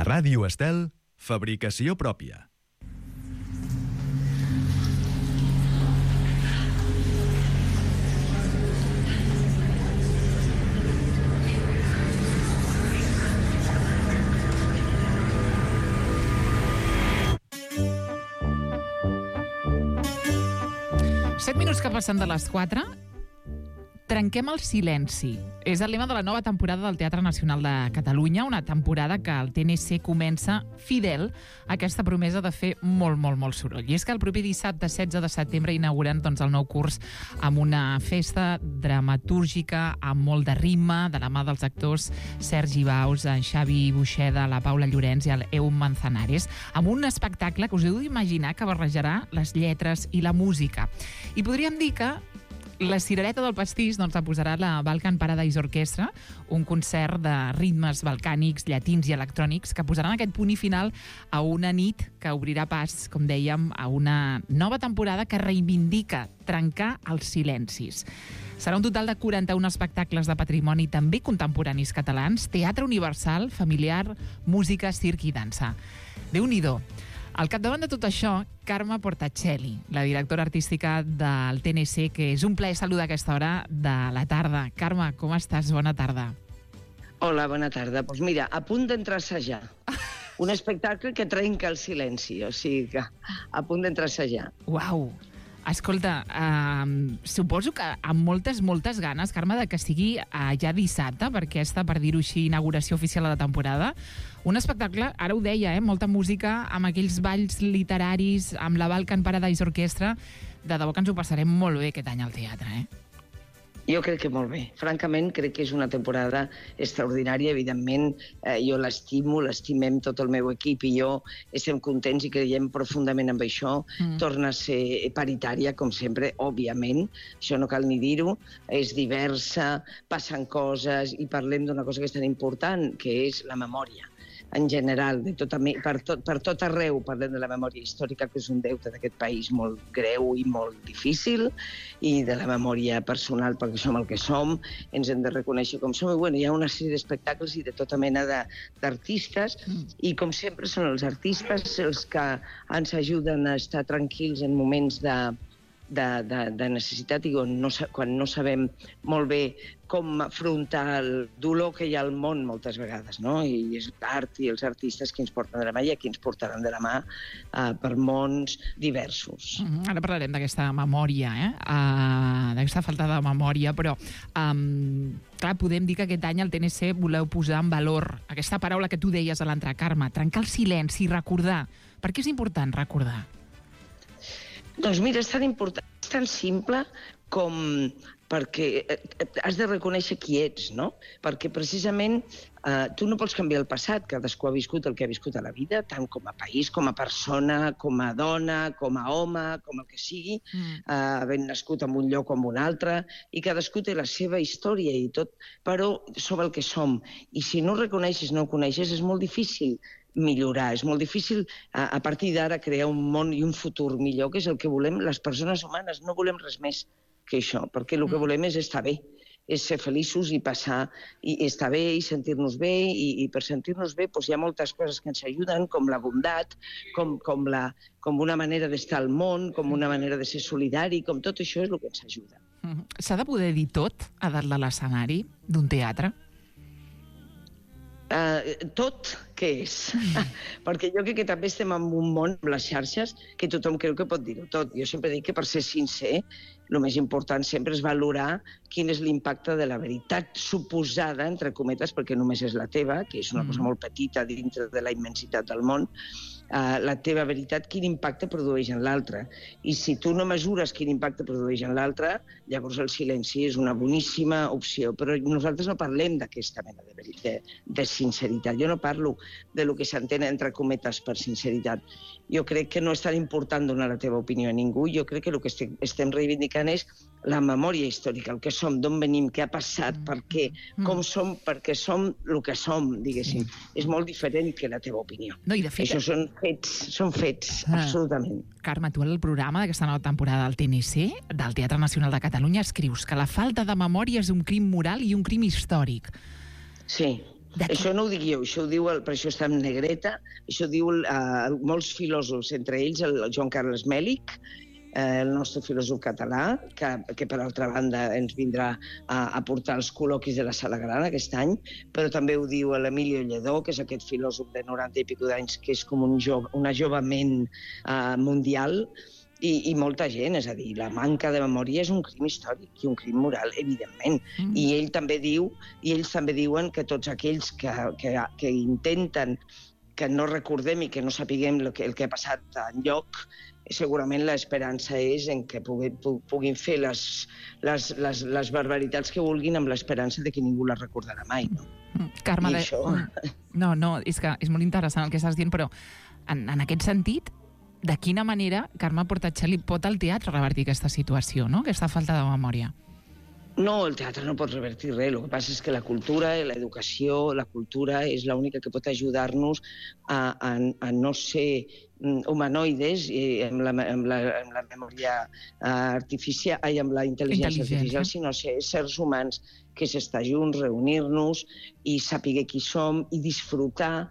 Ràdio Estel, fabricació pròpia. Minuts que passen de les 4. Trenquem el silenci. És el lema de la nova temporada del Teatre Nacional de Catalunya, una temporada que el TNC comença fidel a aquesta promesa de fer molt soroll. I és que el proper dissabte 16 de setembre inaugurem el nou curs amb una festa dramatúrgica amb molt de ritme, de la mà dels actors Sergi Baus, en Xavi Buixeda, la Paula Llorenç i el Eum Manzanares, amb un espectacle que us heu d'imaginar que barrejarà les lletres i la música. I podríem dir que la cirereta del pastís la posarà la Balkan Paradise Orchestra, un concert de ritmes balcànics, llatins i electrònics que posaran aquest punt i final a una nit que obrirà pas, com dèiem, a una nova temporada que reivindica trencar els silencis. Serà un total de 41 espectacles de patrimoni també contemporanis catalans, teatre universal, familiar, música, circ i dansa. Déu-n'hi-do. Al capdavant de tot això, Carme Portacelli, la directora artística del TNC, que és un plaer saludar a aquesta hora de la tarda. Carme, com estàs? Bona tarda. Hola, bona tarda. Doncs mira, a punt d'entrar a assajar. Un espectacle que trenca el silenci, o sigui que a punt d'entrar a assajar. Uau! Escolta, suposo que amb moltes ganes, Carme, de que sigui ja dissabte, perquè està, per dir-ho així, inauguració oficial de la temporada. Un espectacle, ara ho deia, molta música, amb aquells balls literaris, amb la Balkan Paradise Orchestra. De debò que ens ho passarem molt bé aquest any al teatre, Jo crec que molt bé. Francament, crec que és una temporada extraordinària. Evidentment, jo l'estimo, l'estimem tot el meu equip i jo estem contents i creiem profundament en això. Torna a ser paritària, com sempre, òbviament. Això no cal ni dir-ho. És diversa, passen coses i parlem d'una cosa que és tan important, que és la memòria. En general, per tot arreu parlem de la memòria històrica, que és un deute d'aquest país molt greu i molt difícil, i de la memòria personal, perquè som el que som, ens hem de reconèixer com som. I hi ha una sèrie d'espectacles i de tota mena d'artistes, i com sempre són els artistes els que ens ajuden a estar tranquils en moments de necessitat i quan no sabem molt bé com afrontar el dolor que hi ha al món moltes vegades, no? I és l'art i els artistes que ens porten de la mà i qui ens portaran de la mà per mons diversos. Ara parlarem d'aquesta memòria, d'aquesta falta de memòria, però clar, podem dir que aquest any al TNC voleu posar en valor aquesta paraula que tu deies a l'entrar, Carme, trencar el silenci, recordar. Per què és important recordar? Doncs mira, és tan important, és tan simple com perquè has de reconèixer qui ets, no? Perquè precisament tu no pots canviar el passat, cadascú ha viscut el que ha viscut a la vida, tant com a país, com a persona, com a dona, com a home, com el que sigui, havent nascut en un lloc o en un altre, i cadascú té la seva història i tot, però som el que som. I si no ho reconeixes, no ho coneixes, és molt difícil millorar, és molt difícil a partir d'ara crear un món i un futur millor, que és el que volem les persones humanes, no volem res més que això, perquè el que volem és estar bé, és ser feliços i passar, i estar bé i sentir-nos bé, i per sentir-nos bé hi ha moltes coses que ens ajuden, com la bondat, com una manera d'estar al món, com una manera de ser solidari, com tot això és el que ens ajuda. S'ha de poder dir tot a dalt de l'escenari d'un teatre? Tot què és? Perquè jo crec que també estem en un món, amb les xarxes, que tothom creu que pot dir-ho tot. Jo sempre dic que per ser sincer, el més important sempre és valorar quin és l'impacte de la veritat suposada, entre cometes, perquè només és la teva, que és una cosa molt petita dintre de la immensitat del món, la teva veritat, quin impacte produeix en l'altre. I si tu no mesures quin impacte produeix en l'altre, llavors el silenci és una boníssima opció. Però nosaltres no parlem d'aquesta mena de sinceritat. Jo no parlo de lo que s'entén entre cometes per sinceritat. Jo crec que no és tan important donar la teva opinió a ningú. Jo crec que el que estem reivindicant és la memòria històrica, el que som, d'on venim, què ha passat, per què, com som, perquè som el que som, diguéssim. És molt diferent que la teva opinió. No, i de fet... Això són fets, absolutament. Carme, tu al programa d'aquesta nova temporada del TNC, del Teatre Nacional de Catalunya, escrius que la falta de memòria és un crim moral i un crim històric. Sí. Això no ho dic jo, això ho diu, per això està en negreta, això ho diu molts filòsofs, entre ells el Joan Carles Mèlich, el nostre filòsof català, que per altra banda ens vindrà a portar els col·loquis de la Sala Gran aquest any, però també ho diu l'Emilio Lledó, que és aquest filòsof de 90 i escaig d'anys, que és com una jove ment mundial, i molta gent, és a dir, la manca de memòria és un crim històric i un crim moral, evidentment. I ells també diuen que tots aquells que intenten que no recordem i que no sapiguem el que ha passat enlloc, segurament l'esperança és en que puguin fer les barbaritats que vulguin amb l'esperança de que ningú les recordarà mai. Carme, això... No, és que és molt interessant el que estàs dient, però en aquest sentit, de quina manera Carme Portacelli pot al teatre revertir aquesta situació, no? Aquesta falta de memòria? No, el teatre no pot revertir res. El que passa és que la cultura, l'educació, la cultura és l'única que pot ajudar-nos a no ser humanoides amb la memòria artificial i amb la intel·ligència artificial, sinó ser éssers humans que s'estar junts, reunir-nos i saber qui som i disfrutar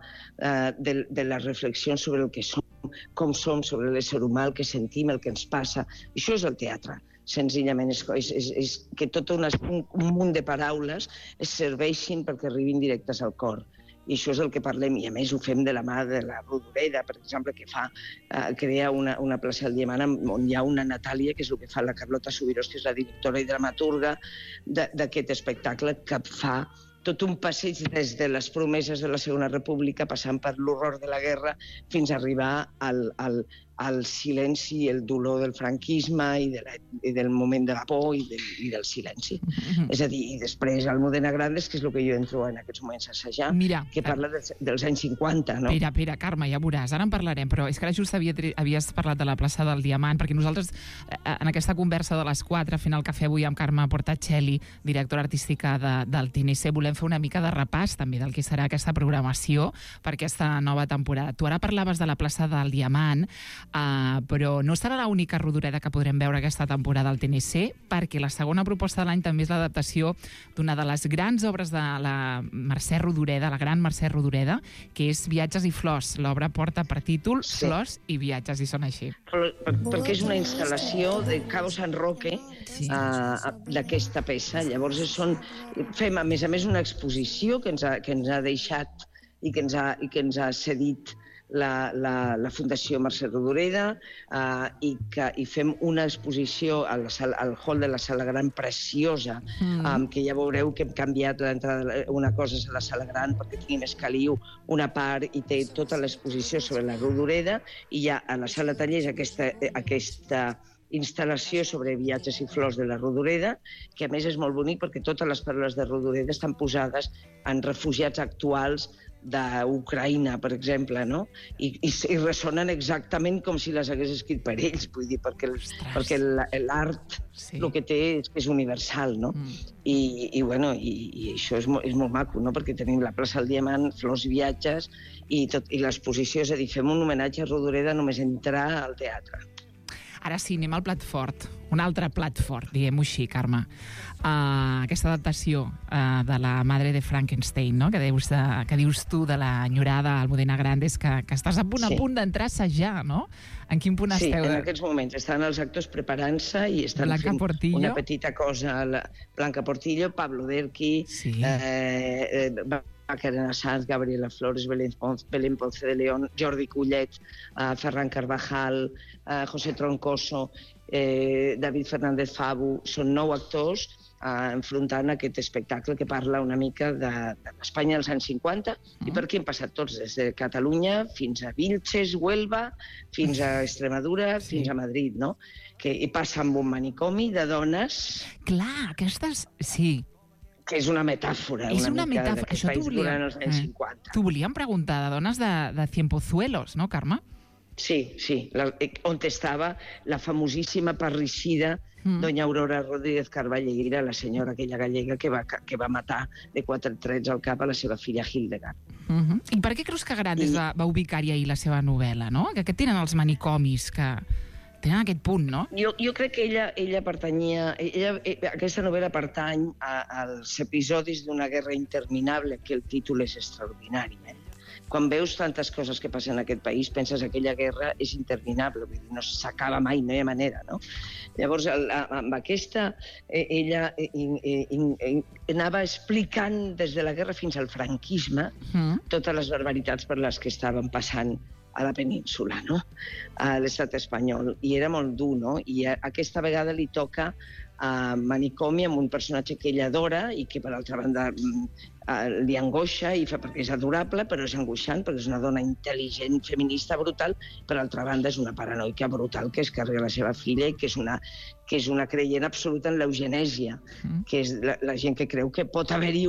de les reflexions sobre el que som, com som, sobre l'ésser humà, el que sentim, el que ens passa. Això és el teatre. Senzillament és que tot un munt de paraules es serveixin perquè arribin directes al cor. I això és el que parlem, i a més ho fem de la mà de la Rodoreda, per exemple, que crea una plaça al Diamant on hi ha una Natàlia, que és el que fa la Carlota Subirós, que és la directora i dramaturga d'aquest espectacle, que fa tot un passeig des de les promeses de la Segona República, passant per l'horror de la guerra, fins a arribar al silenci i el dolor del franquisme i del moment de la por i del silenci. És a dir, i després Almudena Grandes, que és el que jo entro en aquests moments a assajar, que parla dels anys 50, no? Espera, Carme, ja veuràs, ara en parlarem, però és que ara just havies parlat de la plaça del Diamant, perquè nosaltres, en aquesta conversa de les 4, fent el cafè avui amb Carme Portacelli, directora artística del TNC, volem fer una mica de repàs també del que serà aquesta programació per aquesta nova temporada. Tu ara parlaves de la plaça del Diamant, però no serà l'única Rodoreda que podrem veure aquesta temporada al TNC, perquè la segona proposta de l'any també és l'adaptació d'una de les grans obres de la Mercè Rodoreda, la gran Mercè Rodoreda, que és Viatges i flors. L'obra porta per títol Flors i viatges, i són així. Perquè és una instal·lació de Cabo San Roque d'aquesta peça. Llavors fem, a més, una exposició que ens ha deixat i que ens ha cedit la Fundació Mercè Rodoreda, i fem una exposició al hall de la Sala Gran preciosa, que ja veureu que hem canviat l'entrada, una cosa és a la Sala Gran perquè tenim escaliu una part i té tota l'exposició sobre la Rodoreda, i hi ha a la Sala Tallers aquesta instal·lació sobre viatges i flors de la Rodoreda, que a més és molt bonic perquè totes les paraules de Rodoreda estan posades en refugiats actuals d'Ucraïna, per exemple, no? I ressonen exactament com si les hagués escrit per ells, vull dir, perquè l'art el que té és que és universal, no? I això és molt maco, no? Perquè tenim la plaça del Diamant, flors i viatges, i l'exposició, és a dir, fem un homenatge a Rodoreda només entrar al teatre. Ara sí, anem al plat fort, un altre plat fort, diguem-ho així, Carme. Aquesta adaptació de la Madre de Frankenstein, no? que dius tu de l'enyorada Almudena Grandes, que estàs a punt d'entrar a assajar, no? En quin punt esteu? Sí, en aquests moments estan els actors preparant-se i estan fent una petita cosa. Blanca Portillo, Pablo Derqui, Karen Assad, Gabriela Flores, Belén Ponce de León, Jordi Collet, Ferran Carvajal, José Troncoso, David Fernández Fabu. Són 9 actors enfrontant aquest espectacle que parla una mica de l'Espanya dels anys 50 i per aquí hem passat tots, des de Catalunya fins a Vilches, Huelva, fins a Extremadura, fins a Madrid, no? Que passa amb un manicomi de dones... Clar, aquestes... Sí. Que és una metàfora, una mica d'aquest país durant els anys 50. T'ho volíem preguntar, de dones de Cienpozuelos, no, Carme? Sí, on estava la famosíssima parricida doña Aurora Rodríguez Carballeira, la senyora aquella gallega que va matar de 4 trets al cap a la seva filla Hildegard. I per què creus que Grandes va ubicar-hi ahir la seva novel·la, no? Que tenen els manicomis que Tenen aquest punt, no? Jo crec que ella pertanyia... Aquesta novel·la pertany als episodis d'una guerra interminable, que el títol és extraordinari. Quan veus tantes coses que passen en aquest país, penses que aquella guerra és interminable, vull dir, no s'acaba mai, no hi ha manera, no? Llavors, amb aquesta, ella anava explicant des de la guerra fins al franquisme totes les barbaritats per les que estaven passant a la península, no? A l'estat espanyol. I era molt dur, no? I aquesta vegada li toca a manicomi amb un personatge que ella adora i que, per altra banda, li angoixa perquè és adorable, però és angoixant, perquè és una dona intel·ligent, feminista, brutal. Per altra banda, és una paranoica brutal que es carrega la seva filla i que és una creient absoluta en l'eugenèsia, que és la gent que creu que pot haver-hi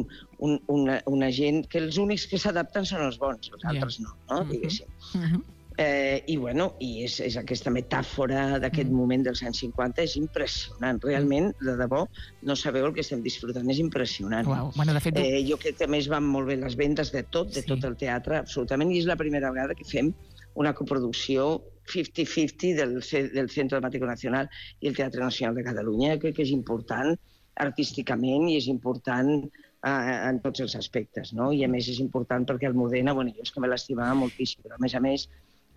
una gent que els únics que s'adapten són els bons, els altres no, diguéssim. I és aquesta metàfora d'aquest moment dels anys 50, és impressionant. Realment, de debò, no sabeu el que estem disfrutant, és impressionant. Jo crec que a més van molt bé les vendes de tot el teatre, absolutament, i és la primera vegada que fem una coproducció 50-50 del Centro Dramático Nacional i el Teatre Nacional de Catalunya. Crec que és important artísticament i és important en tots els aspectes, no? I a més és important perquè Almudena, jo és que me l'estimava moltíssim, però a més,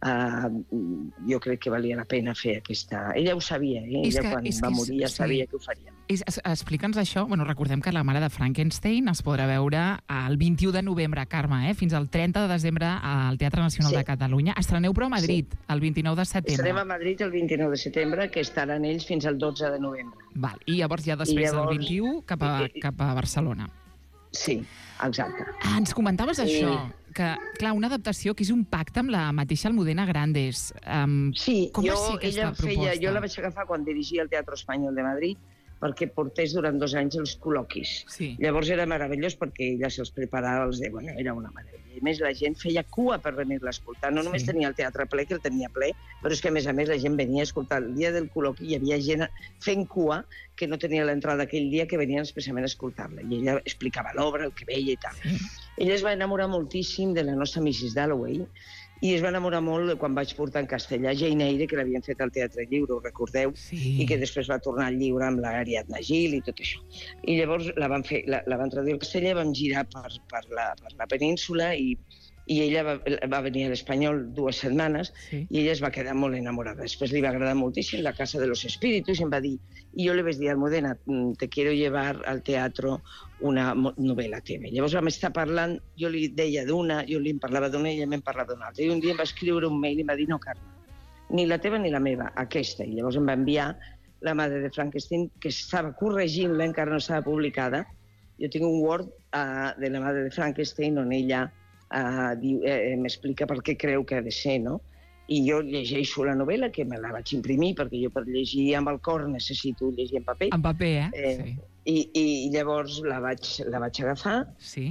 jo crec que valia la pena fer aquesta... Ella ho sabia, ella quan va morir ja sabia que ho faríem. Explica'ns això. Recordem que La mare de Frankenstein es podrà veure el 21 de novembre, Carme, fins al 30 de desembre al Teatre Nacional de Catalunya. Estreneu però a Madrid, el 29 de setembre. Estarem a Madrid el 29 de setembre, que estaran ells fins al 12 de novembre. I llavors ja després del 21 cap a Barcelona. Sí, exacte. Ens comentaves això, que, clar, una adaptació que és un pacte amb la mateixa Almudena Grandes. Com va ser aquesta proposta? Jo la vaig agafar quan dirigia el Teatre Espanyol de Madrid perquè portés durant 2 anys els col·loquis. Llavors era meravellós perquè ella se'ls preparava, era una meravella. A més, la gent feia cua per venir-la a escoltar. No només tenia el teatre ple, que el tenia ple, però és que, a més, la gent venia a escoltar. El dia del col·loqui hi havia gent fent cua que no tenia l'entrada aquell dia, que venien especialment a escoltar-la. I ella explicava l'obra, el que veia i tal. Ella es va enamorar moltíssim de la nostra Mrs. Dalloway i es va enamorar molt quan vaig portar en castellà Jane Eyre, que l'havien fet al Teatre Lliure, ho recordeu? I que després va tornar al Lliure amb l'Ariadna Gil i tot això. I llavors la van traduir al castellà, vam girar per la península i ella va venir a l'Espanyol 2 setmanes i ella es va quedar molt enamorada. Després li va agradar moltíssim La Casa de los Espíritus i em va dir, i jo li vaig dir, Almudena, te quiero llevar al teatro una novel·la teva. Llavors vam estar parlant, jo li deia d'una, jo li parlava d'una i ella me'n parlava d'una altra. I un dia em va escriure un mail i em va dir, no, Carme, ni la teva ni la meva, aquesta. I llavors em va enviar La mare de Frankenstein, que estava corregint-la, encara no estava publicada. Jo tinc un Word de La mare de Frankenstein on ella m'explica per què creu que ha de ser, no? I jo llegeixo la novel·la, que me la vaig imprimir, perquè jo per llegir amb el cor necessito llegir en paper. En paper, sí. I llavors la vaig agafar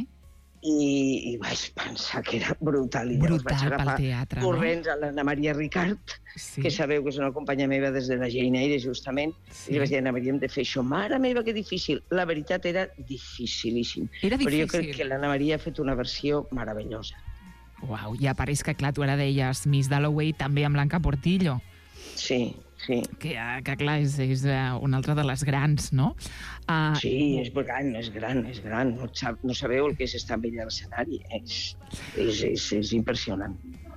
i vaig pensar que era brutal. Brutal pel teatre, no? Corrents a l'Anna Maria Ricart, que sabeu que és una companya meva des de la Jane Eyre, justament, i li vaig dir, Anna Maria, hem de fer això. Mare meva, que difícil. La veritat era dificilíssim. Però jo crec que l'Anna Maria ha fet una versió meravellosa. Uau, ja pareix que, clar, tu ara deies Miss Dalloway també amb Blanca Portillo. Sí. Que clar, és una altra de les grans, no? Sí, és gran. No sabeu el que és estar amb ella a l'escenari. És impressionant.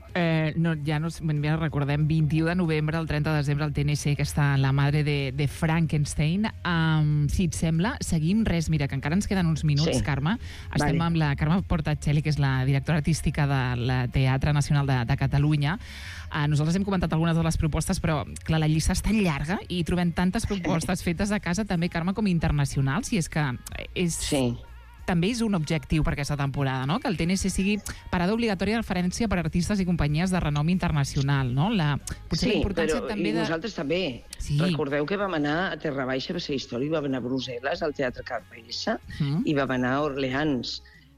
Ja recordem, 21 de novembre, el 30 de desembre, al TNC, que està La mare de Frankenstein. Si et sembla, seguim res. Mira, que encara ens queden uns minuts, Carme. Estem amb la Carme Portacelli, que és la directora artística del Teatre Nacional de Catalunya. Nosaltres hem comentat algunes de les propostes, però, clar, la llista és tan llarga i trobem tantes propostes fetes a casa, també, Carme, com internacionals, i és que també és un objectiu per aquesta temporada, no? Que el TNC sigui parada obligatòria de referència per a artistes i companyies de renom internacional, no? Potser la importància també de... nosaltres també. Recordeu que vam anar a Terra Baixa a fer història, i vam anar a Brussel·les, al Teatre Carme i vam anar a Orleans.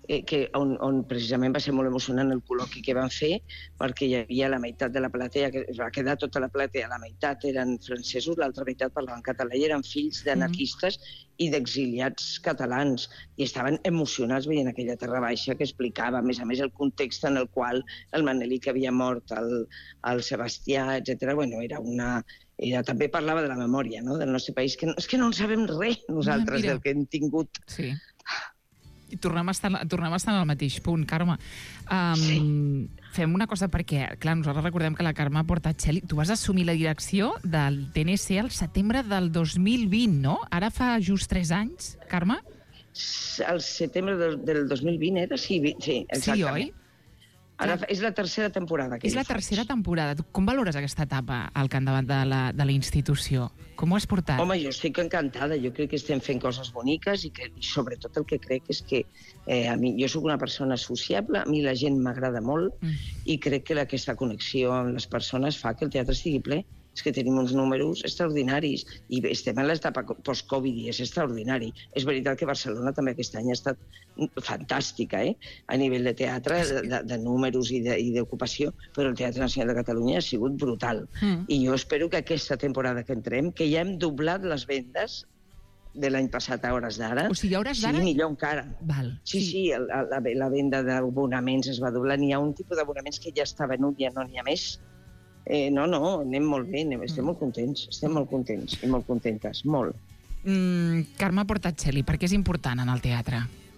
on precisament va ser molt emocionant el col·loqui que van fer, perquè hi havia la meitat de la platea, que va quedar tota la platea, la meitat eren francesos, l'altra meitat parlaven català i eren fills d'anarquistes i d'exiliats catalans, i estaven emocionats veient aquella terra baixa que explicava, a més, el context en el qual el Manelic havia mort, el Sebastià, etc. Bueno, també parlava de la memòria, no?, del nostre país, que és que no en sabem res nosaltres del que hem tingut. Sí. I tornem a estar en el mateix punt, Carme. Fem una cosa perquè, clar, nosaltres recordem que la Carme Portacelli, tu vas assumir la direcció del TNC al setembre del 2020, no? Ara fa just 3 anys, Carme? Al setembre del 2020 era? Sí, exactament. Sí, oi? Ara és la tercera temporada que És la tercera temporada. Com valores aquesta etapa al capdavant de la institució? Com ho has portat? Home, jo estic encantada. Jo crec que estem fent coses boniques i sobretot el que crec és que jo sóc una persona sociable, a mi la gent m'agrada molt i crec que aquesta connexió amb les persones fa que el teatre estigui ple. És que tenim uns números extraordinaris i estem en l'etapa post-Covid i és extraordinari. És veritat que Barcelona també aquest any ha estat fantàstica, a nivell de teatre, de números i d'ocupació, però el Teatre Nacional de Catalunya ha sigut brutal. I jo espero que aquesta temporada que entrem, que ja hem doblat les vendes de l'any passat a hores d'ara, sigui millor encara. Sí, la venda d'abonaments es va doblar. N'hi ha un tipus d'abonaments que ja està venut, ja no n'hi ha més. No, anem molt bé, estem molt contents i molt contentes, molt. Carme Portacelli, per què és important en el teatre?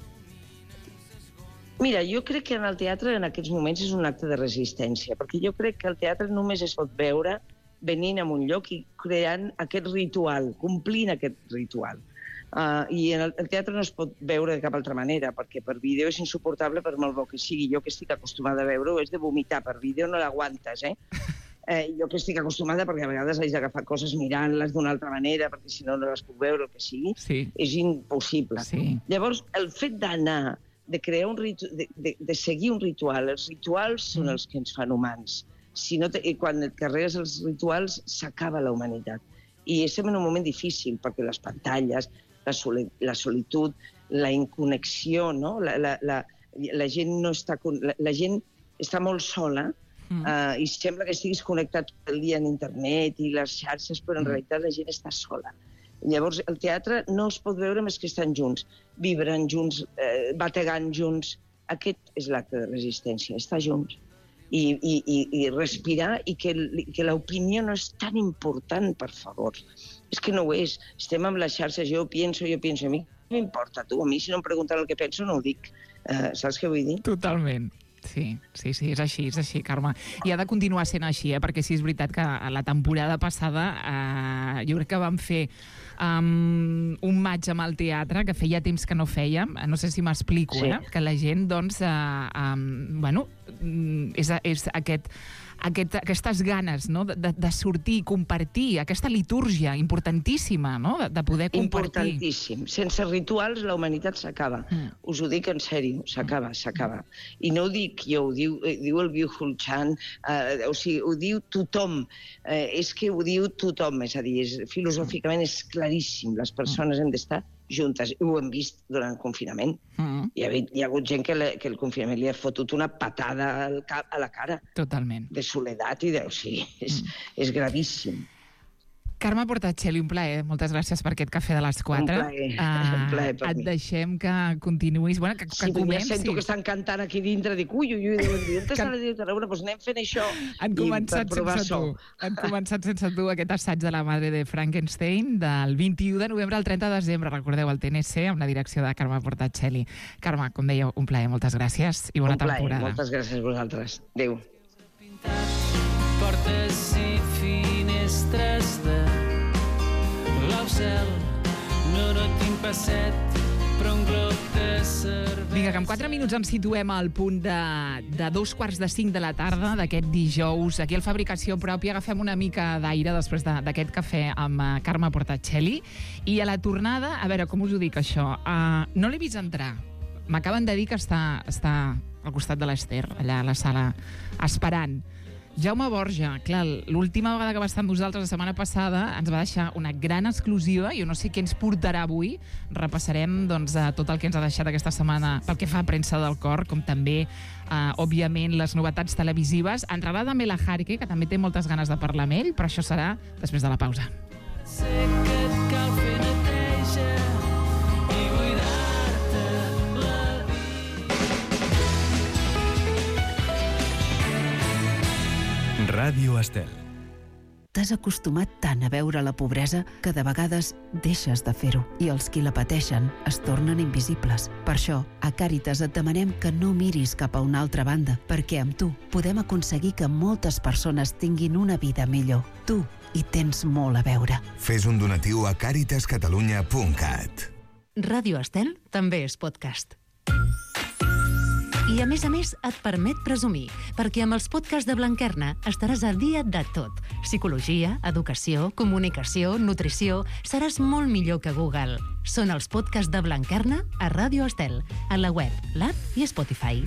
Mira, jo crec que en el teatre en aquests moments és un acte de resistència, perquè jo crec que el teatre només es pot veure venint a un lloc i creant aquest ritual, complint aquest ritual. I el teatre no es pot veure de cap altra manera, perquè per vídeo és insuportable per molt bo que sigui. Jo que estic acostumada a veure-ho és de vomitar, per vídeo no l'aguantes, jo que estic acostumada, perquè a vegades haig d'agafar coses mirant-les d'una altra manera, perquè si no les puc veure, el que sigui, és impossible. Llavors, el fet d'anar, de crear de seguir un ritual, els rituals són els que ens fan humans. I quan et carregues els rituals, s'acaba la humanitat. I estem en un moment difícil, perquè les pantalles, la solitud, la inconnexió, no? La gent està molt sola, i sembla que estiguis connectat tot el dia en internet i les xarxes, però en realitat la gent està sola. Llavors, el teatre no es pot veure més que estan junts, vibrant junts, bategant junts. Aquest és l'acte de resistència, estar junts. I respirar, i que l'opinió no és tan important, per favor. És que no ho és. Estem amb les xarxes, jo pienso, a mi m'importa, tu. A mi, si no em pregunten el que penso, no ho dic. Saps què vull dir? Totalment. Sí, és així, Carme. I ha de continuar sent així, perquè sí, és veritat que la temporada passada jo crec que vam fer un maig amb el teatre, que feia temps que no fèiem, no sé si m'explico, que la gent, doncs, és aquestes ganes, no?, de sortir i compartir, aquesta litúrgia importantíssima, no?, de poder compartir. Importantíssim. Sense rituals la humanitat s'acaba. Us ho dic en sèrio, s'acaba. I no ho dic jo, ho diu el Byung-Chul Chan, o sigui, ho diu tothom. És que ho diu tothom, és a dir, filosòficament és claríssim. Les persones hem d'estar juntes. I ho hem vist durant el confinament. Hi ha hagut gent que el confinament li ha fotut una patada a la cara. Totalment. De soledat i de... O sigui, és gravíssim. Carme Portacelli, un plaer. Moltes gràcies per aquest cafè de les 4. Un plaer per mi. Et deixem que continuïs, que comenci. Ja sento que estan cantant aquí dintre, dic, ui, doncs anem fent això. Han començat sense tu aquest assaig de la Madre de Frankenstein del 21 de novembre al 30 de desembre, recordeu, al TNC, amb la direcció de Carme Portacelli. Carme, com deia, un plaer, moltes gràcies i bona temporada. Moltes gràcies a vosaltres. Adéu. Portes i finestres de blau cel, no tinc passet, però un glob de cervesa. Vinga, que en 4 minuts ens situem al punt de 2:45 de la tarda d'aquest dijous. Aquí al Fabricació Pròpia agafem una mica d'aire després d'aquest cafè amb Carme Portacelli. I a la tornada, a veure, com us ho dic això, no l'he vist entrar. M'acaben de dir que està al costat de l'Ester, allà a la sala, esperant. Jaume Borja, clar, l'última vegada que va estar amb nosaltres la setmana passada ens va deixar una gran exclusiva. Jo no sé què ens portarà avui. Repassarem doncs, tot el que ens ha deixat aquesta setmana pel que fa a premsa del cor, com també, òbviament, les novetats televisives. Entrarà també la Jarque, que també té moltes ganes de parlar amb ell, però això serà després de la pausa. Sé que et cal fer neteja i buidar-te la Ràdio Estel. T'has acostumat tant a veure la pobresa que de vegades deixes de fer-ho i els qui la pateixen es tornen invisibles. Per això, a Càritas et demanem que no miris cap a una altra banda, perquè amb tu podem aconseguir que moltes persones tinguin una vida millor. Tu hi tens molt a veure. Fes un donatiu a caritascatalunya.cat. Ràdio Estel també és podcast. I a més, et permet presumir, perquè amb els podcasts de Blanquerna estaràs al dia de tot. Psicologia, educació, comunicació, nutrició... Seràs molt millor que Google. Són els podcasts de Blanquerna a Ràdio Estel, a la web, l'app i Spotify.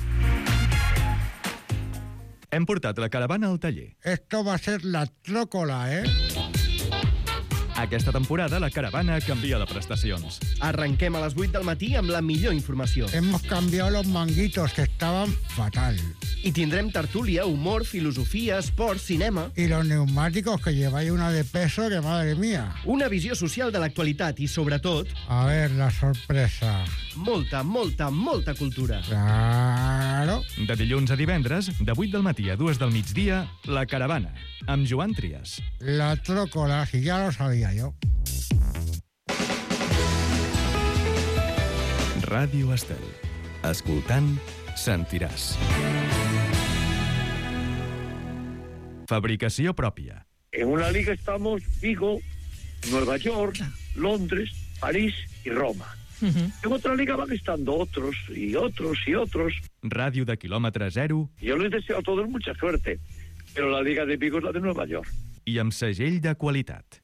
Hem portat la caravana al taller. Esto va a ser la trócola, ¿eh? Aquesta temporada la caravana canvia de prestacions. Arrenquem a les 8 del matí amb la millor informació. Hemos cambiado los manguitos, que estaban fatal. I tindrem tertúlia, humor, filosofia, esport, cinema... Y los neumáticos, que lleváis una de peso, que madre mía. Una visió social de l'actualitat i, sobretot, A ver, la sorpresa. molta, molta, molta cultura. Claro. De dilluns a divendres, de 8 del matí a 2 del migdia, la caravana, amb Joan Trias. La trócola, si ya lo sabía yo. Ràdio Estel. Escoltant, sentiràs. Fabricació pròpia. En una liga estamos Vigo, Nueva York, Londres, París y Roma. En otra liga van estando otros y otros y otros. Ràdio de quilòmetre zero Yo les deseo a todos mucha suerte, pero la liga de Vigo es la de Nueva York. i amb segell de qualitat.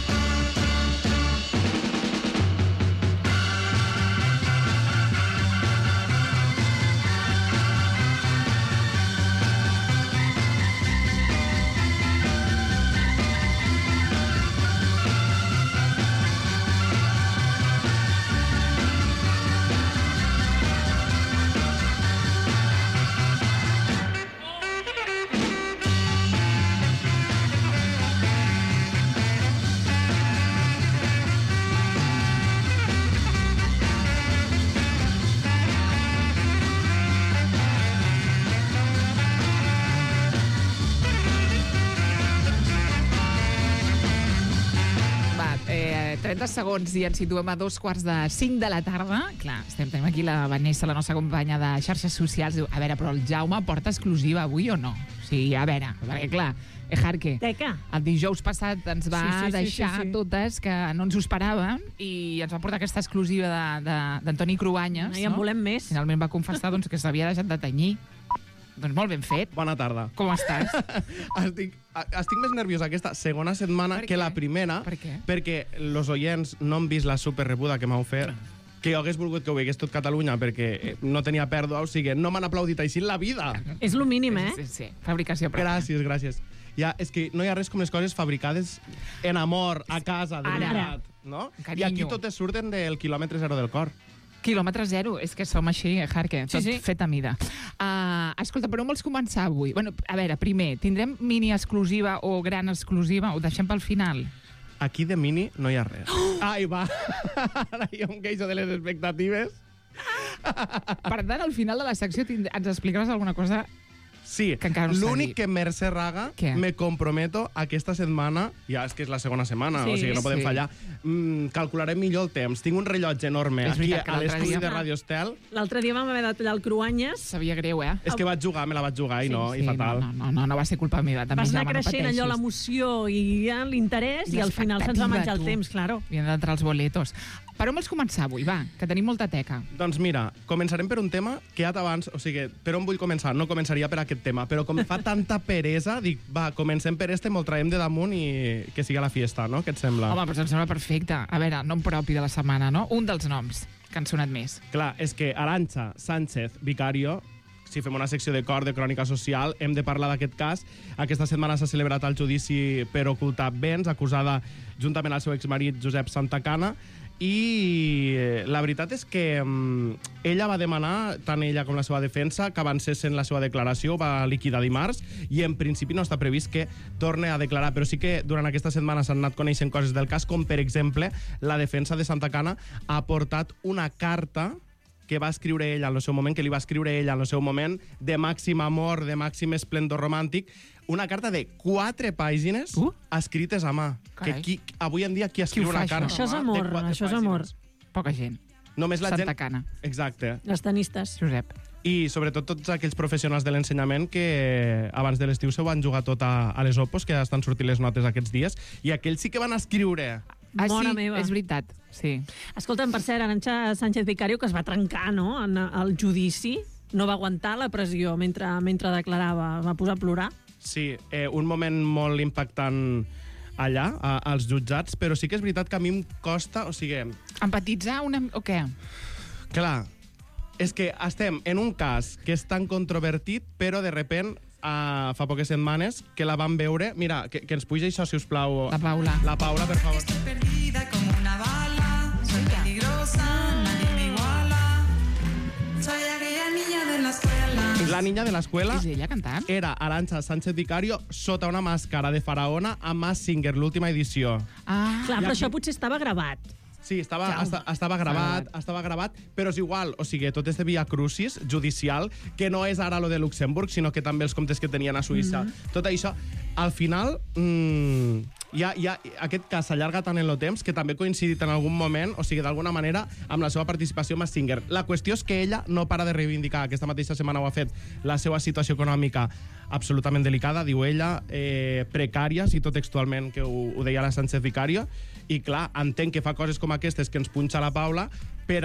Va, 30 segons i ens situem a 2:45 de la tarda. Clar, tenim aquí la Vanessa, la nostra companya de xarxes socials. Diu, a veure, però el Jaume porta exclusiva avui o no? O sigui, a veure, perquè clar, Jarque, el dijous passat ens va deixar totes que no ens ho esperàvem i ens va portar aquesta exclusiva d'Antoni Cruanyes. I en volem més. Finalment va confessar doncs, que s'havia deixat de tenyir. Doncs molt ben fet. Bona tarda. Com estàs? Estic més nerviós aquesta segona setmana que la primera. Per què? Perquè els oients no han vist la superrebuda que m'heu fet, que jo hagués volgut que ho veigués tot Catalunya perquè no tenia pèrdua, o sigui, no m'han aplaudit així en la vida. És lo mínim, eh? Sí. Fabricació pròpia. Gràcies. Ja, és que no hi ha res com les coses fabricades en amor, a casa, de veritat, no? I aquí totes surten del quilòmetre zero del cor. Quilòmetre zero, és que som així, Jarque, tot fet a mida. Escolta, però on vols començar avui? Bueno, a veure, primer, tindrem mini exclusiva o gran exclusiva? Ho deixem pel final? Aquí de mini no hi ha res. Ai, va. Ara hi ha un queixo de les expectatives. Per tant, al final de la secció ens explicaràs alguna cosa. Sí, que encara no l'únic que Mercè Raga me comprometo aquesta setmana, ja és que és la segona setmana, o sigui, no podem fallar, calcularé millor el temps. Tinc un rellotge enorme aquí a l'estudi de Ràdio Estel. L'altre dia vam haver de tallar el Cruanyes. Sabia greu, eh? És que me la vaig jugar i no, i fatal. No va ser culpa meva. Vas anar creixent allò l'emoció i l'interès i al final se'ns va menjar el temps, claro. Havien d'entrar els boletos. Per on vols començar avui, va? Que tenim molta teca. Doncs mira, començarem per un tema que ja abans, o sigui, per on vull començar? No començaria per aquest tema, però com fa tanta peresa, dic, va, comencem per me'l traiem de damunt i que siga la fiesta, no? Què et sembla? Home, però em sembla perfecte. A veure, nom propi de la setmana, no? Un dels noms que han sonat més. Clar, és que Arantxa Sánchez Vicario, si fem una secció de cor, de crònica social, hem de parlar d'aquest cas. Aquesta setmana s'ha celebrat el judici per ocultar béns, acusada juntament al seu exmarit Josep Santacana, i la veritat és que ella va demanar, tant ella com la seva defensa, que avancessin la seva declaració, va liquidar dimarts, i en principi no està previst que torni a declarar, però sí que durant aquesta setmana s'han anat coneixent coses del cas, com per exemple la defensa de Santacana ha aportat una carta que va escriure ella en el seu moment, que li va escriure ella en el seu moment, de màxim amor, de màxim esplendor romàntic, una carta de 4 pàgines escrites a mà. Que avui en dia qui escriu una carta? Això és amor, això és amor. Poca gent. Només la Santacana. gent... Exacte. Les tenistes. Josep. I sobretot tots aquells professionals de l'ensenyament que abans de l'estiu se ho van jugar tot a les Opos, que ja estan sortint les notes aquests dies, i aquells sí que van escriure. Mora meva. És veritat, sí. Escolta'm, per cert, Arantxa Sánchez Vicario, que es va trencar, no?, en el judici, no va aguantar la pressió mentre declarava, va posar a plorar. Sí, un moment molt impactant allà, als jutjats, però sí que és veritat que a mi em costa, o sigui... Empatitzar o què? Clar, és que estem en un cas que és tan controvertit, però de repent, fa poques setmanes, que la vam veure... Mira, que ens puja això, si us plau. La Paula. La Paula, per favor. Estoy perdida como una bala, soy peligrosa, nadie me iguala, soy aquella niña de la escuela. La niña de l'escuela És ella cantant? era Arantxa Sánchez Vicario sota una màscara de faraona a Mask Singer, l'última edició. Clar, però això potser estava gravat. Sí, estava gravat, però és igual, o sigui, tot este via crucis judicial, que no és ara lo de Luxemburg, sinó que també els comptes que tenien a Suïssa. Tot això, al final, aquest cas s'allarga tant en el temps que també ha coincidit en algun moment, o sigui, d'alguna manera, amb la seva participació a Mask Singer. La qüestió és que ella no para de reivindicar, aquesta mateixa setmana ho ha fet, la seva situació econòmica absolutament delicada, diu ella, precària, cito textualment que ho deia la Sánchez Vicario, i clar, entenc que fa coses com aquestes que ens punxa la Paula per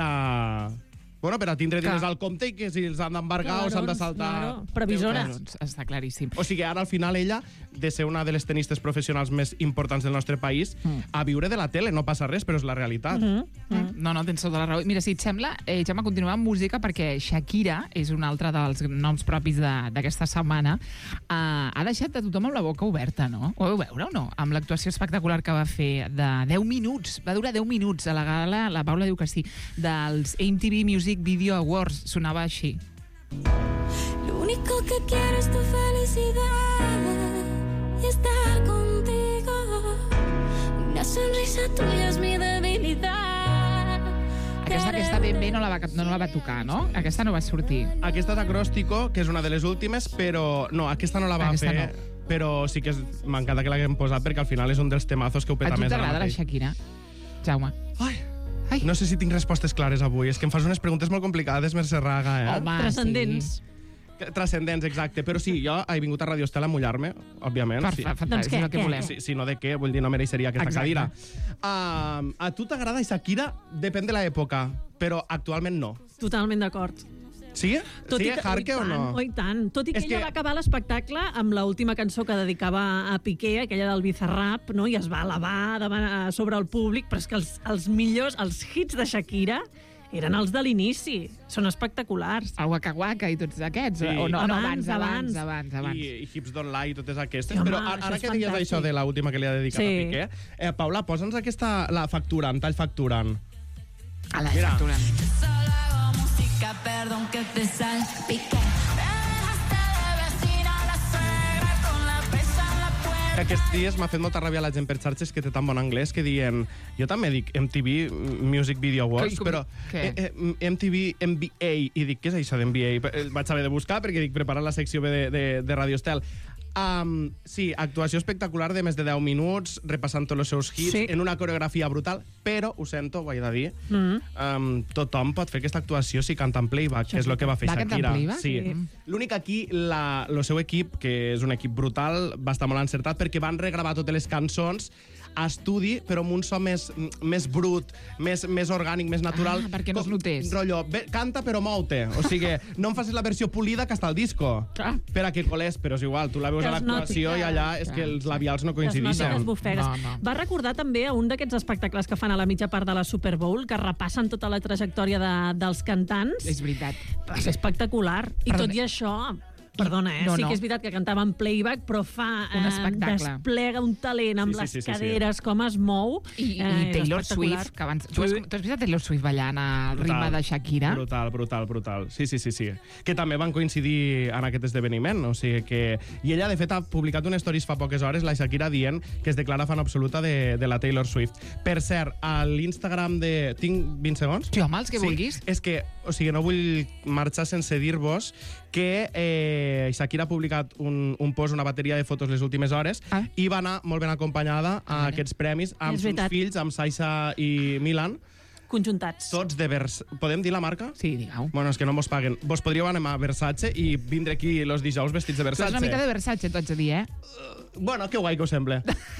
a tindre diners al compte i que si els han d'embargar o s'han de saltar... Previsora. Està claríssim. O sigui, ara al final ella, de ser una de les tenistes professionals més importants del nostre país, a viure de la tele, no passa res, però és la realitat. No, tens tota la raó. Mira, si et sembla, Jaume, continuem amb música, perquè Shakira és un altre dels noms propis d'aquesta setmana. Ha deixat a tothom amb la boca oberta, no? Ho vau veure o no? Amb l'actuació espectacular que va fer de 10 minuts. Va durar 10 minuts a la gala, la Paula diu que sí, dels MTV Music Video Awards, sonava així. Lo único que quiero es tu felicidad y estar contigo. Una sonrisa tuya es mi debilidad. Aquesta ben bé no la va tocar, no? Aquesta no va sortir. Aquesta és Acróstico, que és una de les últimes, però... No, aquesta no la va fer, no. Però sí que m'encanta que l'haguem posat, perquè al final és un dels temazos que ho peta més. A tu t'agrada la Shakira, Jaume? Ai, no sé si tinc respostes clares avui. És que em fas unes preguntes molt complicades, Mercè Raga, Home, transcendents. Sí. Transcendents, exacte. Però sí, jo he vingut a Radio Estel a mullar-me, òbviament. Doncs què? Que volem. Si no de què, vull dir, no mereixeria aquesta cadira. A tu t'agrada Shakira? Depèn de l'època, però actualment no. Totalment d'acord. Sí? Sí, Jarque o no? I tant. Tot i que ella va acabar l'espectacle amb l'última cançó que dedicava a Piqué, aquella del Bizarrap, no? I es va elevar sobre el públic, però és que els millors, els hits de Shakira eren els de l'inici. Són espectaculars. El Waka Waka i tots aquests. Sí. O no, abans. I Hips Don't Lie i totes aquestes. Home, però ara que deies això de l'última que li ha dedicat a Piqué, Paula, posa'ns aquesta, la factura, en tall facturant. A la factura. Perdón que te salpique. Aquests dies m'ha fet molta ràbia la gent per xarxes que té tan bon anglès que diuen... Jo també dic MTV Music Video Awards, però MTV NBA, i dic, què és això d'NBA? Vaig haver de buscar perquè dic, preparant la secció de Radio Estel. Sí, actuació espectacular de més de 10 minuts, repassant tots els seus hits, en una coreografia brutal, però, ho sento, ho he de dir, tothom pot fer aquesta actuació si canta en playback, que és el que va fer Shakira. Va cantar en playback? Sí. L'únic aquí, el seu equip, que és un equip brutal, va estar molt encertat perquè van regravar totes les cançons a estudi, però amb un so més brut, més orgànic, més natural. Perquè no es notés. Rotllo, canta però mou-te. O sigui, no em facis la versió polida que està al disco. Per a que colés, però és igual, tu la veus veus a es noti l'actuació i allà és que els labials no que es coincideixen. bufegues. Va recordar també a un d'aquests espectacles que fan a la mitja part de la Super Bowl, que repassen tota la trajectòria dels cantants. És veritat. És espectacular. I tot i això... Perdona, sí que és veritat que cantava en playback, però fa un espectacle. Desplega un talent amb les caderes, com es mou. I Taylor Swift, que abans... Tu has vist Taylor Swift ballant al ritme de Shakira? Brutal. Sí. Que també van coincidir en aquest esdeveniment. O sigui que... I ella, de fet, ha publicat unes stories fa poques hores, la Shakira, dient que es declara fan absoluta de la Taylor Swift. Per cert, a l'Instagram de... Tinc 20 segons? Sí, home, els que vulguis. És que, o sigui, no vull marxar sense dir-vos que Shakira ha publicat un post, una bateria de fotos les últimes hores, i va anar molt ben acompanyada a aquests premis amb uns fills, amb Sasha i Milan. Conjuntats. Tots de Podem dir la marca? Sí, digueu. Bueno, és que no mos paguen. Vos podríeu anar a Versace i vindre aquí los dijous vestits de Versace. Tu és una mica de Versace, tu haig de dir, Bueno, que guai que us sembla.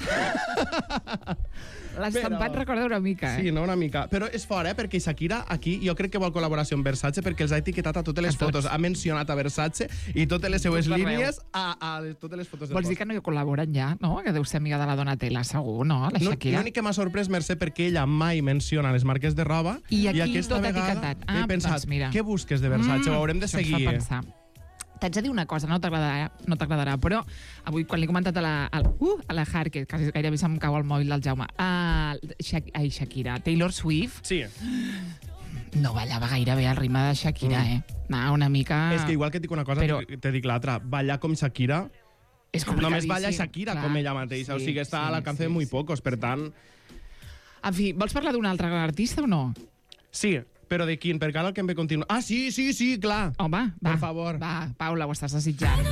L'estampat recorda una mica, Sí, no, una mica. Però és fort, perquè Shakira aquí jo crec que vol col·laboració amb Versace perquè els ha etiquetat a totes les fotos. Ha mencionat a Versace i totes les seues línies a totes les fotos del Vols dir que no hi col·laboren ja, no? Que deu ser amiga de la Donatella, segur, no? La Shakira. L'únic que m'ha sorprès, Mercè, perquè ella mai menciona les marques de roba i aquí aquesta tot vegada etiquetat. he pensat, doncs mira. Què busques de Versace? Ho haurem de seguir. T'haig de dir una cosa, no t'agradarà, però avui, quan l'he comentat a la Har, que quasi gairebé se'm cau el mòbil del Jaume, Shakira, Taylor Swift... Sí. No ballava gaire bé al ritme de Shakira, Anava una mica... És que igual que et dic una cosa, te dic l'altra. Ballar com Shakira... Només balla Shakira com ella mateixa. O sigui, està a l'alcance de muy pocos, per tant... En fi, vols parlar d'un altre artista o no? Sí, però de quin? Perquè ara el que em ve continuar... Ah, sí, clar. Home, va. Per favor. Va, Paula, ho estàs desitjant.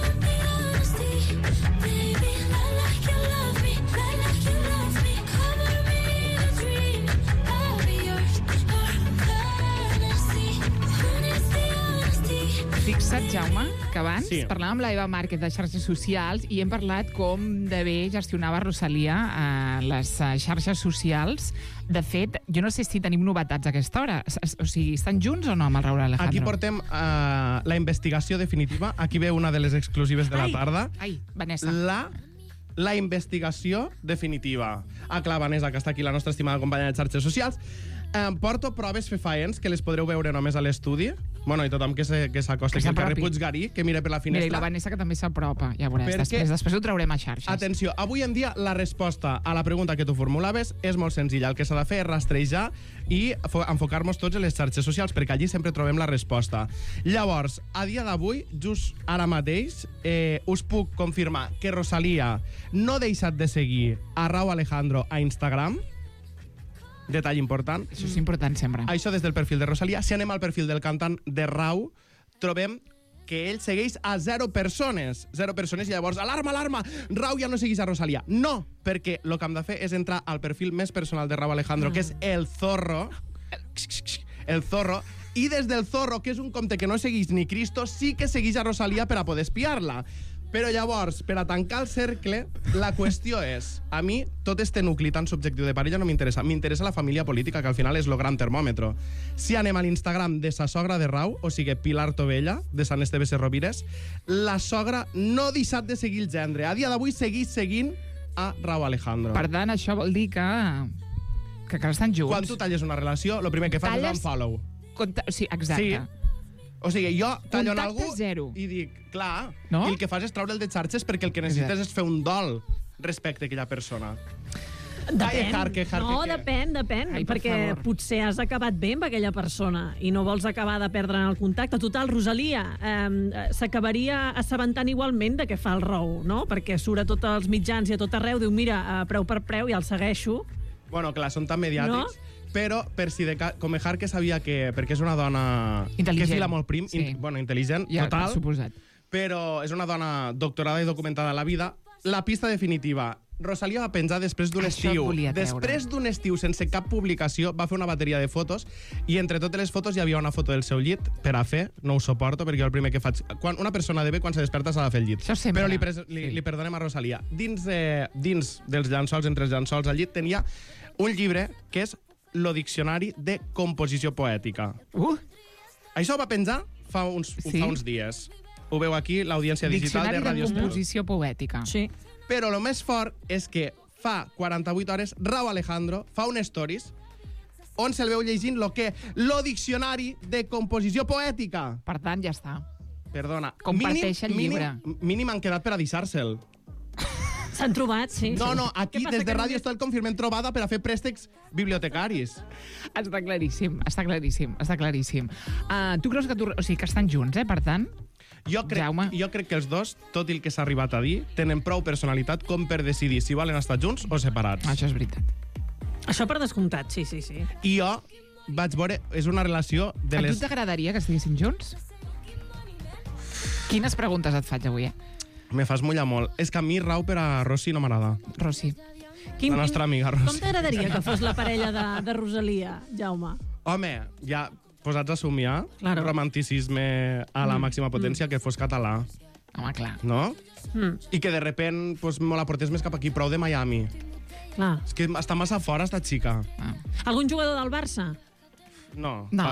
Fixa't, Jaume, que abans parlàvem amb la Eva Márquez de xarxes socials i hem parlat com de bé gestionava Rosalia les xarxes socials. De fet, jo no sé si tenim novetats a aquesta hora. O sigui, estan junts o no amb el Raúl Alejandro? Aquí portem la investigació definitiva. Aquí ve una de les exclusives de la tarda. Vanessa. La investigació definitiva. Clar, Vanessa, que està aquí la nostra estimada companya de xarxes socials. Porto proves fefaents que les podreu veure només a l'estudi. Bueno, i tothom que s'acosta aquí al carrer Puiggarí, que mira per la finestra. Mira, i la Vanessa, que també s'apropa. Ja veuràs, després ho traurem a xarxes. Atenció, avui en dia la resposta a la pregunta que tu formulaves és molt senzilla. El que s'ha de fer és rastrejar i enfocar-nos tots en les xarxes socials, perquè allí sempre trobem la resposta. Llavors, a dia d'avui, just ara mateix, us puc confirmar que Rosalia no ha deixat de seguir a Raúl Alejandro a Instagram. Detall important. Això és important sempre. Això des del perfil de Rosalia. Si anem al perfil del cantant de Raúl, trobem que ell segueix a 0 persones. 0 persones i llavors, alarma! Raúl ja no segueix a Rosalia. No, perquè el que hem de fer és entrar al perfil més personal de Raúl Alejandro, que és El Zorro. El Zorro. I des del Zorro, que és un compte que no segueix ni Cristo, sí que segueix a Rosalia per a poder espiar-la. Però llavors, per a tancar el cercle, la qüestió és, a mi, tot este nucli tan subjectiu de parella no m'interessa. M'interessa la família política, que al final és el gran termòmetre. Si anem a l'Instagram de sa sogra de Raúl, o sigui, Pilar Tovella, de Sant Esteve Serrovires, la sogra no ha deixat de seguir el gendre. A dia d'avui segueix seguint a Raúl Alejandro. Per tant, això vol dir que estan junts. Quan tu talles una relació, el primer que fas és unfollow. Sí, exacte. Sí. O sigui, jo tallo en algú zero. I dic, clar, no? I el que fas és traure'l de xarxes perquè el que necessites és fer un dol respecte a aquella persona. Depèn, perquè potser has acabat bé amb aquella persona i no vols acabar de perdre el contacte. Total, Rosalia s'acabaria assabentant igualment de què fa el Raúl, no? Perquè surt a tots els mitjans i a tot arreu, diu, mira, preu per preu, ja el segueixo. Bueno, clar, són tan mediàtics. No? Però, per si de cas, com Ejar, que sabia que... Perquè és una dona que fila molt prim, intel·ligent, total. Suposat. Però és una dona doctorada i documentada a la vida. La pista definitiva. Rosalia va penjar després d'un estiu. Després d'un estiu sense cap publicació, va fer una bateria de fotos i entre totes les fotos hi havia una foto del seu llit per a fer. No ho suporto perquè jo el primer que faig... Una persona de bé, quan se desperta, s'ha de fer el llit. Però li perdonem a Rosalia. Dins dels llençols, entre els llençols al llit, tenia un llibre que és Lo Diccionari de Composició Poètica. Això va penjar fa uns dies. ho veu aquí, l'audiència digital de Diccionari de Radio Estel. composició poètica. Sí. Però el més fort és que fa 48 hores Raúl Alejandro fa un stories on se'l veu llegint lo diccionari de composició poètica. Per tant, ja està. Perdona. Comparteix el llibre. Mínim han quedat per a deixar-se'l. S'han trobat, sí. No, aquí Què passa, des de que Ràdio només- Estel confirmem trobada per a fer préstecs bibliotecaris. Està claríssim, està claríssim, està claríssim. Tu creus que estan junts, per tant? Jo crec que els dos, tot i el que s'ha arribat a dir, tenen prou personalitat com per decidir si volen estar junts o separats. Això és veritat. Això per descomptat, sí. I jo vaig veure, és una relació de A les... tu t'agradaria que estiguessin junts? Quines preguntes et faig avui, Me fas mullar molt. És que a mi Rau per a Rossi no m'agrada. Rossi. La nostra amiga Rossi. Com t'agradaria que fos la parella de Rosalia, Jaume? Home, ja posats a somiar, Claro. romanticisme a la màxima potència, que fos català. Home, clar. No? I que de repent pues, me la portés més cap aquí, prou de Miami. Clar. És que està massa fora, esta xica. Algun jugador del Barça? No. No.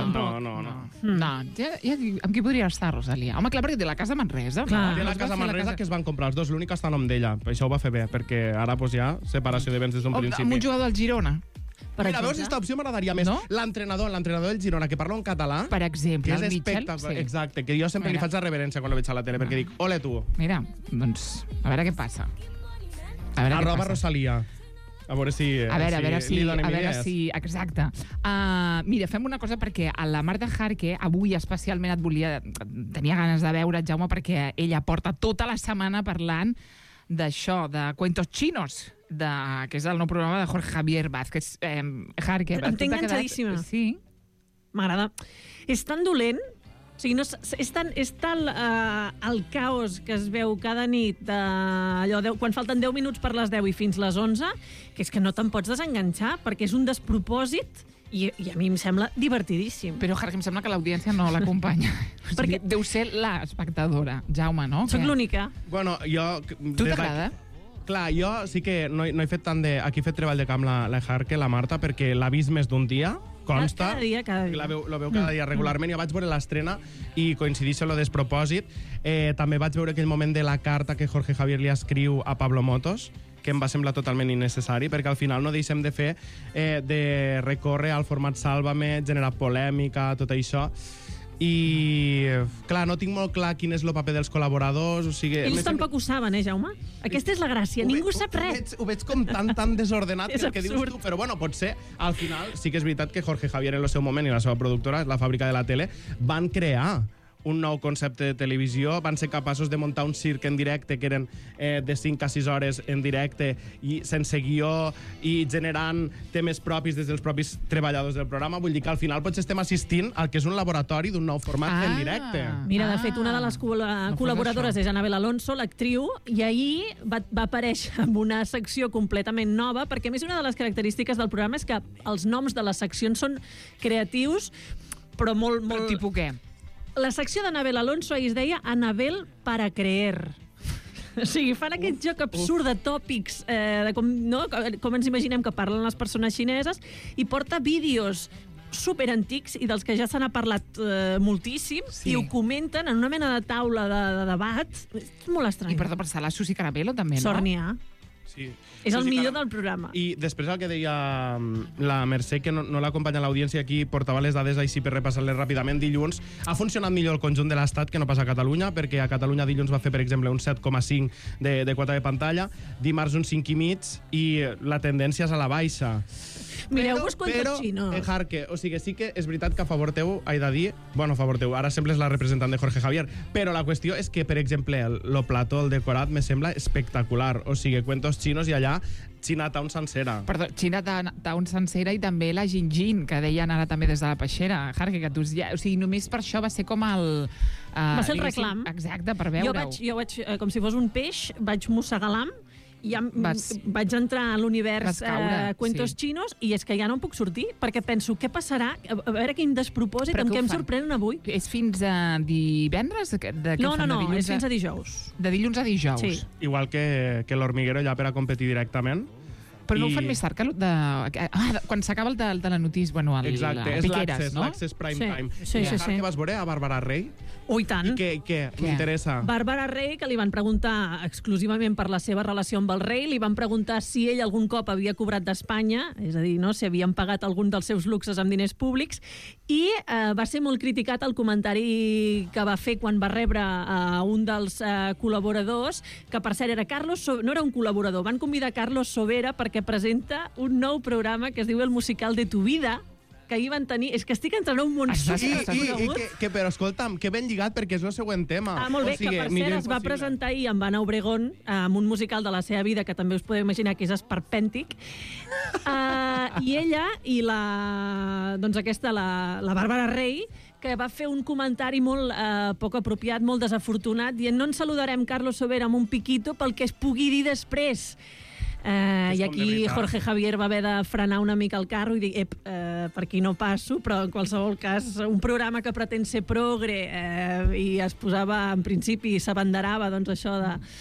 Ja dic, amb qui podria estar, Rosalia? Home, clar, perquè té la casa a Manresa. Clar. Té la casa a Manresa que es van comprar els dos, l'únic que està a nom d'ella. Això ho va fer bé, perquè ara pues, ja separació de béns des d'un principi. Amb un jugador del Girona. Mira, veus, aquesta opció m'agradaria més. No? L'entrenador del Girona, que parla en català, Per exemple, que és el Mitchell. espectacular. Sí. Exacte, que jo sempre li Mira. faig la reverència quan lo veig a la tele, perquè dic, ole tu, Mira, doncs, a veure què passa. A veure què arroba passa. Rosalia. A veure si, A veure li donem idees. si... Exacte. Mira, fem una cosa perquè a la Marta Jarque avui especialment tenia ganes de veure, Jaume, perquè ella porta tota la setmana parlant d'això, de Cuentos Chinos, que és el nou programa de Jorge Javier Vázquez. Jarque, Em té enganxadíssima. Sí. M'agrada. És tan dolent, o sigui, no, és tal el caos que es veu cada nit quan falten 10 minuts per les 10 i fins les 11, que és que no te'n pots desenganxar, perquè és un despropòsit i a mi em sembla divertidíssim. Però, Jarque, em sembla que l'audiència no l'acompanya. Perquè deu ser l'espectadora, Jaume, no? Soc l'única. Bueno, jo... Tu t'agrada? Clar, jo sí que no he fet tant de... Aquí he fet treball de camp la Jarque, la Marta, perquè l'ha vist més d'un dia, consta. Cada dia. La veu cada dia regularment. Jo vaig veure l'estrena i coincideix amb el despropòsit. També vaig veure aquell moment de la carta que Jorge Javier li escriu a Pablo Motos, que em va semblar totalment innecessari, perquè al final no deixem de fer, de recórrer al format Sálvame, generar polèmica, tot això. I, clar, no tinc molt clar quin és el paper dels col·laboradors, o sigui... Ells tampoc ho saben, Jaume? Aquesta és la gràcia, ningú sap res. Ho veig com tan desordenat És el que dius absurd. tu, però bueno, potser al final sí que és veritat que Jorge Javier en el seu moment i la seva productora, la fàbrica de la tele, van crear un nou concepte de televisió, van ser capaços de muntar un circ en directe que eren de 5 a 6 hores en directe i sense guió i generant temes propis des dels propis treballadors del programa. Vull dir que al final potser estem assistint al que és un laboratori d'un nou format en directe. Mira, de fet, una de les col·laboradores és Anabel Alonso, l'actriu, i ahir va aparèixer en una secció completament nova, perquè a més una de les característiques del programa és que els noms de les seccions són creatius, però molt... Però tipus què? La secció d'Anabel Alonso ahir es deia Anabel para creer. O sigui, fan aquest joc absurd de tòpics, de com ens imaginem que parlen les persones xineses, i porta vídeos superantics i dels que ja se n'ha parlat moltíssim, i ho comenten en una mena de taula de debat. És molt estrany. I per passar la Susi Caramelo, també, no? Sort n'hi ha. Sí. És el millor del programa. I després el que deia la Mercè, que no l'acompanya l'audiència aquí, portava les dades així per repassar-les ràpidament. Dilluns ha funcionat millor el conjunt de l'Estat que no pas a Catalunya, perquè a Catalunya dilluns va fer, per exemple, un 7,5 de quota de pantalla, dimarts un 5,5 i la tendència és a la baixa. Mireu-vos Cuentos Chinos. Jarque, o sigui, sí que és veritat que a favor teu, he de dir, bueno, a favor teu, ara sempre és la representant de Jorge Javier, però la qüestió és que, per exemple, el plató, el decorat, me sembla espectacular. O sigui, Cuentos Chinos i allà Chinatown sencera. Perdó, Chinatown sencera i també la Gin, que deien ara també des de la Peixera, Jarque, que tu... O sigui, només per això va ser com el... Va ser el reclam. Exacte, per veure-ho. Jo vaig, com si fos un peix, vaig mossegar l'am, i ja vaig entrar a l'univers Cuentos Chinos i és que ja no em puc sortir perquè penso, què passarà? A veure quin despropòsit, amb què em sorprenen avui. És fins a divendres? No, és fins a dijous. De dilluns a dijous. Sí. Igual que l'Hormiguero ja per a competir directament. Però no ho fan més tard que quan s'acaba el de la notícia, bueno, exacte, és Piqueras, no? l'Access Prime Time. Sí. Que vas veure a Bàrbara Rey? I tant. I què? M'interessa. Bàrbara Rey, que li van preguntar exclusivament per la seva relació amb el rei, li van preguntar si ell algun cop havia cobrat d'Espanya, és a dir, no, si havien pagat algun dels seus luxes amb diners públics, i va ser molt criticat el comentari que va fer quan va rebre un dels col·laboradors, que per cert era no era un col·laborador, van convidar Carlos Sobera perquè presenta un nou programa que es diu El musical de tu vida, que ahir van tenir... És que estic entrant a un món però escolta'm, que ben lligat perquè és el següent tema. Molt bé, que per cert es va presentar ahir amb Ana Obregón amb un musical de la seva vida que també us podeu imaginar que és esperpèntic. I ella i la Bàrbara Rey, que va fer un comentari molt poc apropiat, molt desafortunat, dient no ens saludarem Carlos Sobera amb un piquito pel que es pugui dir després. I aquí Jorge Javier va haver de frenar una mica el carro i dir, per aquí no passo, però en qualsevol cas un programa que pretén ser progre i es posava, en principi, s'abanderava doncs això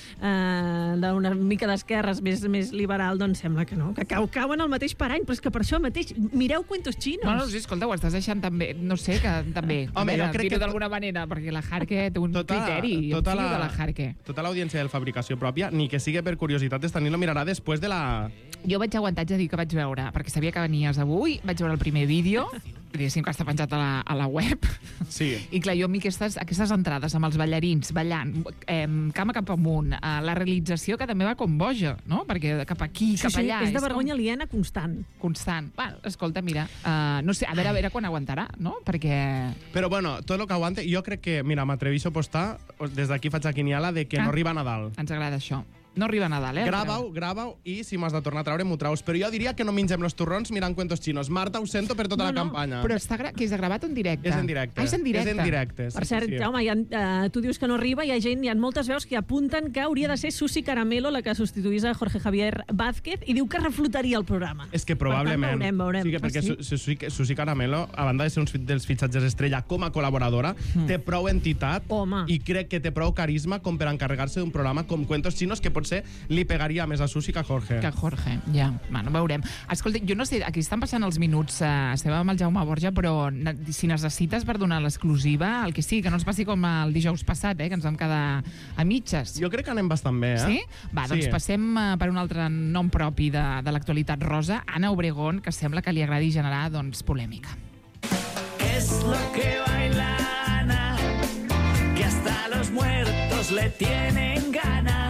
d'una mica d'esquerres més liberal, doncs sembla que no, que cauen al mateix parany, però és que per això mateix, mireu Cuentos Chinos. No, sí, escolta, ho estàs deixant també, no sé, que també, home, jo crec que d'alguna manera, perquè la Jarque té un criteri, el fill de la Jarque. Tota l'audiència de Fabricació Pròpia, ni que sigui per curiositat, Estanilo mirarà després de la... Jo vaig aguantar a dir que vaig veure, perquè sabia que venies avui, vaig veure el primer vídeo, diguéssim que està penjat a la web, sí. I clar, jo a mi aquestes entrades amb els ballarins ballant, cama cap amunt, la realització que també va com boja, no? Perquè cap aquí, cap allà... És de vergonya aliena constant. Constant. Bueno, escolta, mira, no sé, a veure quan aguantarà, no? Perquè... Però bueno, tot el que aguante, jo crec que, mira, m'atreveixo a apostar, des d'aquí faig a quiniela, de que no arriba a Nadal. Ens agrada això. No arriba a Nadal, Grava-ho, i si m'has de tornar a treure, m'ho traus. Però jo diria que no mengem los turrons mirant Cuentos Chinos. Marta, ho sento per tota la campanya. Però que és de gravat o en directe? És en directe. És en directe. És en directe, per cert, Jaume, tu dius que no arriba, hi ha moltes veus que apunten que hauria de ser Susi Caramelo la que substituís a Jorge Javier Vázquez i diu que reflotaria el programa. És que probablement... Veurem. Sí, perquè Susi Caramelo, a banda de ser un dels fitxatges estrella com a col·laboradora, té prou entitat i crec que té prou carisma com per encarregar-se d'un programa com Cuentos Chinos, que potser li pegaria més a Susi que a Jorge. Ja. Bueno, veurem. Escolta, jo no sé, aquí estan passant els minuts, estem amb el Jaume Borja, però si necessites per donar l'exclusiva, el que sigui, que no ens passi com el dijous passat, que ens vam quedar a mitges. Jo crec que anem bastant bé, Sí? Va, doncs passem per un altre nom propi de l'actualitat rosa, Ana Obregón, que sembla que li agradi generar, doncs, polèmica. Es lo que baila Ana, que hasta los muertos le tienen gana.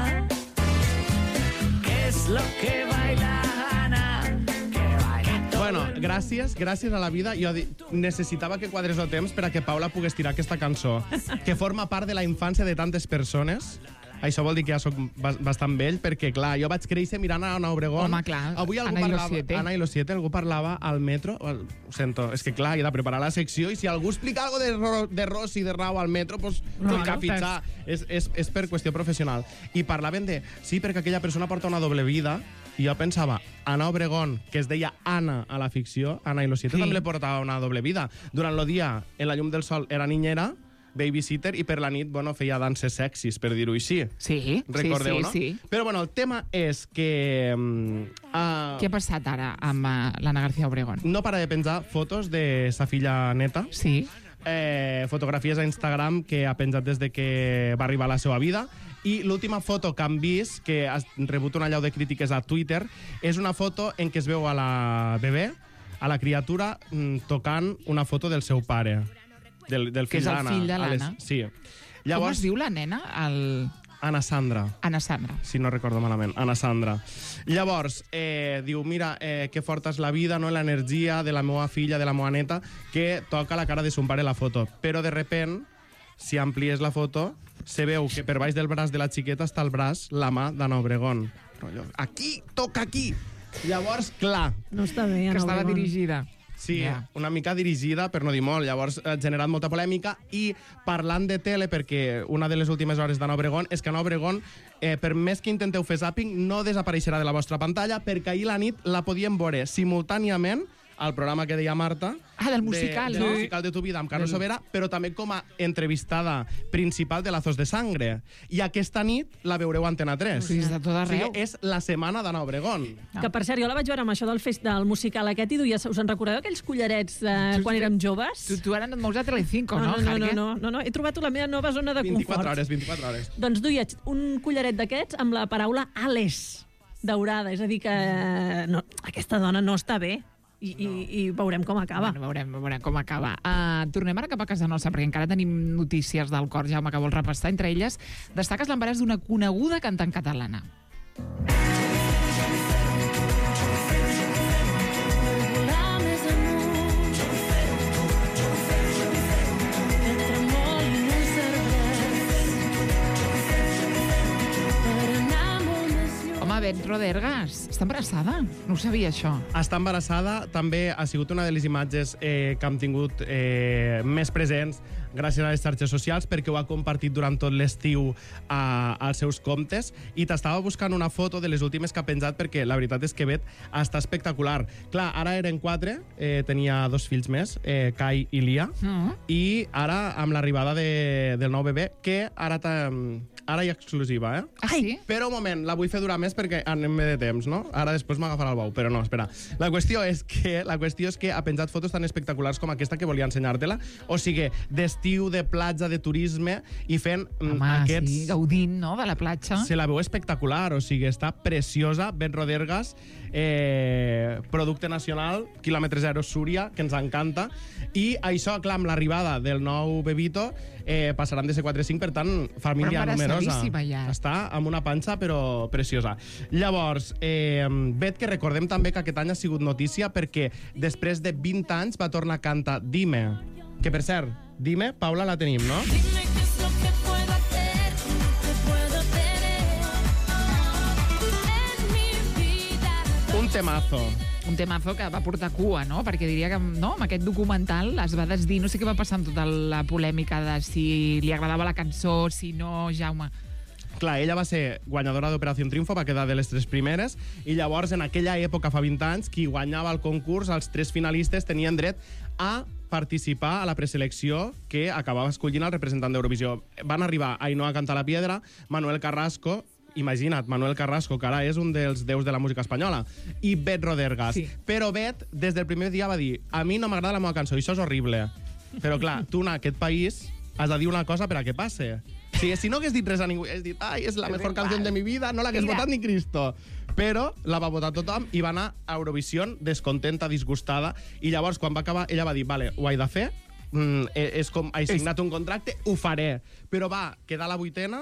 Es lo que baila Ana, que baila todo. Bueno, gràcies a la vida. Jo necessitava que quadres el temps per a que Paula pogués tirar aquesta cançó, que forma part de la infància de tantes persones. Això vol dir que ja soc bastant vell, perquè, clar, jo vaig créixer mirant a Ana Obregón. Home, clar, avui algú Ana i los Siete, algú parlava al metro. Ho sento, és que, clar, he de preparar la secció i si algú explica algo de Rossi, de Rau al metro, doncs que fitxar. És per qüestió professional. I parlaven de, sí, perquè aquella persona porta una doble vida, i jo pensava, Ana Obregón, que es deia Ana a la ficció, Ana i los Siete també li portava una doble vida. Durant el dia, en la llum del sol, era niñera, babysitter, i per la nit, bueno, feia danses sexis, per dir-ho així. Sí, recordeu, no? Sí. Però, bueno, el tema és que... Què ha passat ara amb l'Anna García Obregón? No para de penjar fotos de sa filla neta. Sí. Fotografies a Instagram que ha penjat des de que va arribar a la seva vida. I l'última foto que han vist, que ha rebut una allau de crítiques a Twitter, és una foto en què es veu a la bebè, a la criatura, tocant una foto del seu pare. Del fill d'Anna. Que és el fill de l'Anna. Sí. Llavors, com es diu la nena? Ana Sandra. Ana Sandra. Si no recordo malament. Ana Sandra. Llavors, diu, mira, que forta és la vida, no? L'energia de la meva filla, de la meva neta, que toca la cara de son pare la foto. Però, de repent, si amplies la foto, se veu que per baix del braç de la xiqueta està el braç, la mà d'Ana Obregón. Aquí, toca aquí. Llavors, clar. No està bé, Ana Obregón. Que estava dirigida. Sí, una mica dirigida, per no dir molt. Llavors ha generat molta polèmica i parlant de tele, perquè una de les últimes hores d'Ana Obregón és que Ana Obregón, per més que intenteu fer zàping, no desapareixerà de la vostra pantalla perquè ahir la nit la podíem veure simultàniament al programa que deia Marta. Del musical, del no? musical de Tu vida amb Carlos Sobera, però també com a entrevistada principal de Lazos de Sangre. I aquesta nit la veureu a Antena 3. Sí, és de tot arreu. O sigui, és la setmana d'Anna Obregón. Que, per cert, jo la vaig veure amb això del musical aquest i duia, us en recordeu aquells collarets quan érem joves? Tu ara no et mous a Telecinco, no? No. He trobat la meva nova zona de confort. 24 hores. Doncs duia un collaret d'aquests amb la paraula Ales daurada. És a dir, que aquesta dona no està bé. I veurem com acaba. Veurem com acaba. Tornem ara cap a casa nostra, perquè encara tenim notícies del cor, Jaume, que vol repassar. Entre elles, destaques l'embaràs d'una coneguda cantant catalana. Bet Rodergas, està embarassada? No ho sabia, això. Està embarassada, també ha sigut una de les imatges que hem tingut més presents gràcies a les xarxes socials, perquè ho ha compartit durant tot l'estiu als seus comptes, i t'estava buscant una foto de les últimes que ha penjat, perquè la veritat és que Bet està espectacular. Clar, ara eren 4, tenia 2 fills més, Kai i Lia, i ara amb l'arribada del nou bebè, que ara hi ha exclusiva, eh? Ah, sí? Però un moment, la vull fer durar més perquè anem bé de temps, no? Ara després m'agafarà el bou, però no, espera. La qüestió és que ha penjat fotos tan espectaculars com aquesta que volia ensenyar-te-la. O sigui, d'estiu, de platja, de turisme, i fent aquests... Sí, gaudint, no?, de la platja. Se la veu espectacular, o sigui, està preciosa. Bet Rodergas, producte nacional, quilòmetre zero Súria, que ens encanta. I això, clar, amb l'arribada del nou bebito, passaran de ser 4-5, per tant, família numerosa. Ja. Està amb una panxa, però preciosa. Llavors, Bet, que recordem també que aquest any ha sigut notícia perquè després de 20 anys va tornar a cantar Dime. Que, per cert, Dime, Paula, la tenim, no? Dime qué es lo que puedo hacer, que puedo tener en mi vida. Un temazo. Un temazo que va portar cua, no? Perquè diria que no, amb aquest documental es va desdir, no sé què va passar amb tota la polèmica de si li agradava la cançó, si no, Jaume. Clar, ella va ser guanyadora d'Operació Triunfo, va quedar de les 3 primeres, i llavors, en aquella època, fa 20 anys, qui guanyava el concurs, els 3 finalistes tenien dret a participar a la preselecció que acabava escollint el representant d'Eurovisió. Van arribar Ainhoa Canta la Piedra, Manuel Carrasco, imagina't, Manuel Carrasco, que ara és un dels déus de la música espanyola, i Bet Rodergas. Sí. Però Bet, des del primer dia, va dir: a mi no m'agrada la meva cançó, i això és horrible. Però clar, tu en aquest país has de dir una cosa per a què passe. Sí, si no hagués dit res a ningú, hagués dit: ai, és la mejor canción de mi vida, no l'hagués votat ni Cristo. Però la va votar tothom i va anar a Eurovisió descontenta, disgustada, i llavors, quan va acabar, ella va dir: vale, ho he de fer, és com he signat un contracte, ho faré. Però va quedar a la 8ª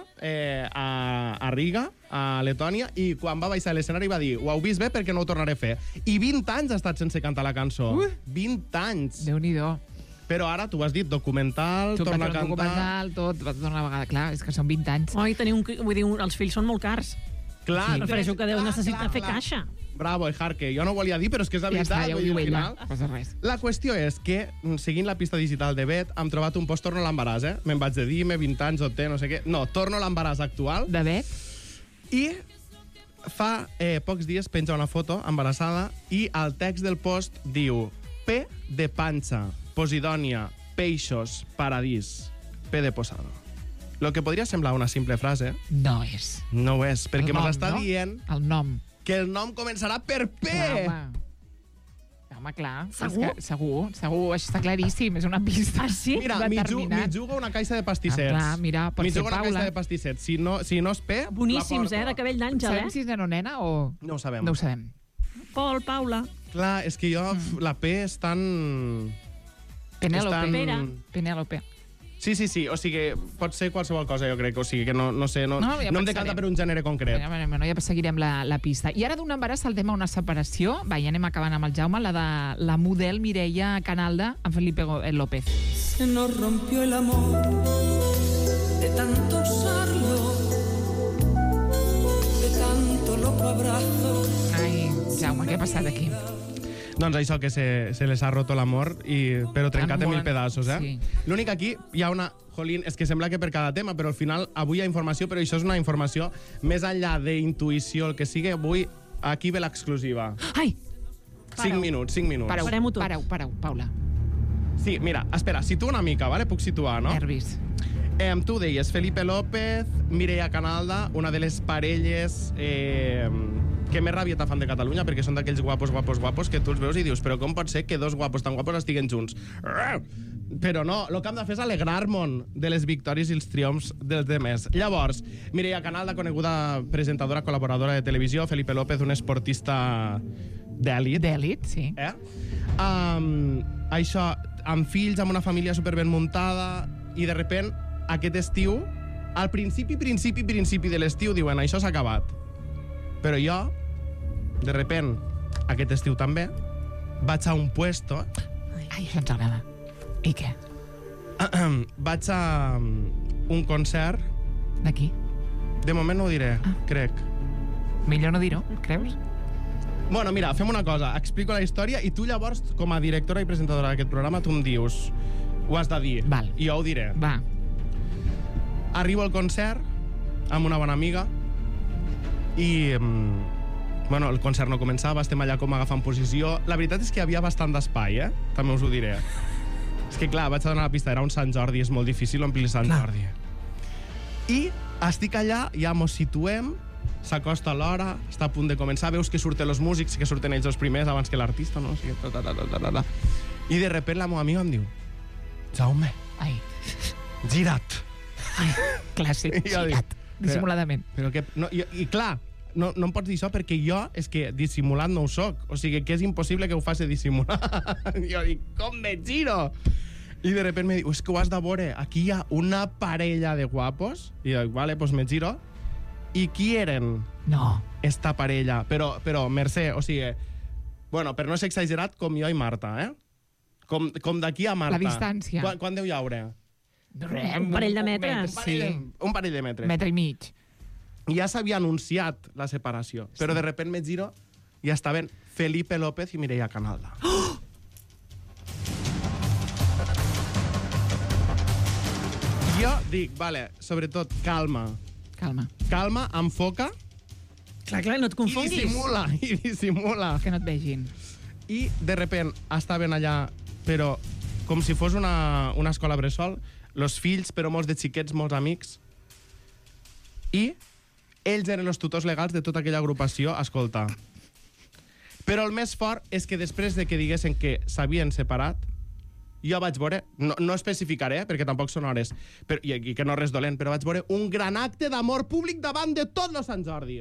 a Riga, a Letònia, i quan va baixar a l'escenari va dir: ho heu vist bé perquè no ho tornaré a fer. I 20 anys ha estat sense cantar la cançó. 20 anys. Déu-n'hi-do. Però ara, tu has dit, documental, torna a cantar... Documental, tot, va tornar una vegada. Clar, és que són 20 anys. Oi, vull dir, els fills són molt cars. Clar. Sí, prefereixo que Déu necessita fer caixa. Bravo, Ejarque. Jo no volia dir, però és que és la veritat. Ja ho diu ella. No passa res. La qüestió és que, seguint la pista digital de Bet, hem trobat un post Torno a l'embaràs, Me'n vaig de Dime, 20 anys, OT, no sé què. No, Torno a l'embaràs actual. De Bet. I fa pocs dies penja una foto embarassada i el text del post diu: P de panxa, Posidònia, peixos, paradís, P de posado. Lo que podria semblar una simple frase... No és. No ho és, perquè ens està dient... El nom. Que el nom començarà per P. Home, clar. Segur? Segur. Això està claríssim. És una pista. Sí? Mira, m'hi juga una caixa de pastissets. Clar, mira, pot ser Paula. M'hi juga una caixa de pastissets. Si no és P, boníssims, la porto. de cabell d'àngel, Sabem si és nen o nena o... No ho sabem. No ho sabem. Pol, Paula. Clar, és que jo... La P és tan... Penélope. Sí, o sigui, pot ser qualsevol cosa, jo crec, o sigui, que no sé, no em decanta per un gènere concret. Ja seguirem la pista. I ara d'un embaràs saltem a una separació. Va, ja anem acabant amb el Jaume, la de la model Mireia Canalda amb Felipe López. Se nos rompió el amor de tanto usarlo, de tanto loco abrazo. Ai, Jaume, què ha passat aquí? Doncs això, que se les ha roto l'amor, però trencat en 1000 pedaços, Sí. L'únic aquí hi ha una... Jolín, és que sembla que per cada tema, però al final avui hi ha informació, però això és una informació més enllà d'intuïció, el que sigui, avui aquí ve l'exclusiva. Ai! 5 minuts. Pareu, Paula. Sí, mira, espera, situa una mica, vale? Puc situar, no? Nervis. Tu deies Felipe López, Mireia Canalda, una de les parelles que més rabieta fan de Catalunya, perquè són d'aquells guapos que tu els veus i dius, però com pot ser que dos guapos tan guapos estiguen junts? Però no, el que hem de fer és alegrar-me'n de les victòries i els triomfs dels demés. Llavors, Mireia Canalda, coneguda presentadora, col·laboradora de televisió, Felipe López, un esportista d'èlit. D'èlit, sí. Això, amb fills, amb una família superben muntada, i de repent, aquest estiu, al principi de l'estiu, diuen, això s'ha acabat. Però jo, de repent, aquest estiu també, vaig a un puesto... Ai, això ens agrada. I què? Vaig a un concert... D'aquí? De moment no ho diré, crec. Millor no dir-ho, creus? Bueno, mira, fem una cosa. Explico la història i tu llavors, com a directora i presentadora d'aquest programa, tu em dius... Ho has de dir. Val. I jo ho diré. Va. Arribo al concert amb una bona amiga i... Bueno, el concert no començava, estem allà com agafant posició. La veritat és que hi havia bastant d'espai, També us ho diré. És que, clar, vaig a donar la pista, era un Sant Jordi, és molt difícil omplir Sant Jordi. I estic allà, ja mos situem, s'acosta l'hora, està a punt de començar, veus que surten els músics, que surten ells els primers abans que l'artista, no? I de repent la meva amiga em diu: Jaume, gira't. Clàssic, girat, dissimuladament. Però que, no, i clar, no em pots dir això perquè jo és que dissimulat no ho soc. O sigui, que és impossible que ho faci dissimular. Jo dic, com me giro? I de repente me diu, és que ho has de veure, aquí hi ha una parella de guapos. I jo dic, vale, pues me giro. I qui eren? No. Esta parella. Però Mercè, o sigui... Bueno, per no ser exagerat, com jo i Marta, Com d'aquí a Marta. La distància. Quan deu hi haure? Un parell de metres. Sí. Un parell de metres. Metre i mig. I ja s'havia anunciat la separació, però de repent me giro i estaven Felipe López i Mireia Canalda. Oh! Jo dic, vale, sobretot, calma. Calma, enfoca. Clar, no et confonguis. I dissimula. Que no et vegin. I de repent estaven allà, però com si fos una escola bressol, los fills, però molts de xiquets, molts amics. I ells eren els tutors legals de tota aquella agrupació, escolta. Però el més fort és que després de que diguessin que s'havien separat, jo vaig veure, no especificaré, perquè tampoc són hores, i que no res dolent, però vaig veure un gran acte d'amor públic davant de tot el Sant Jordi.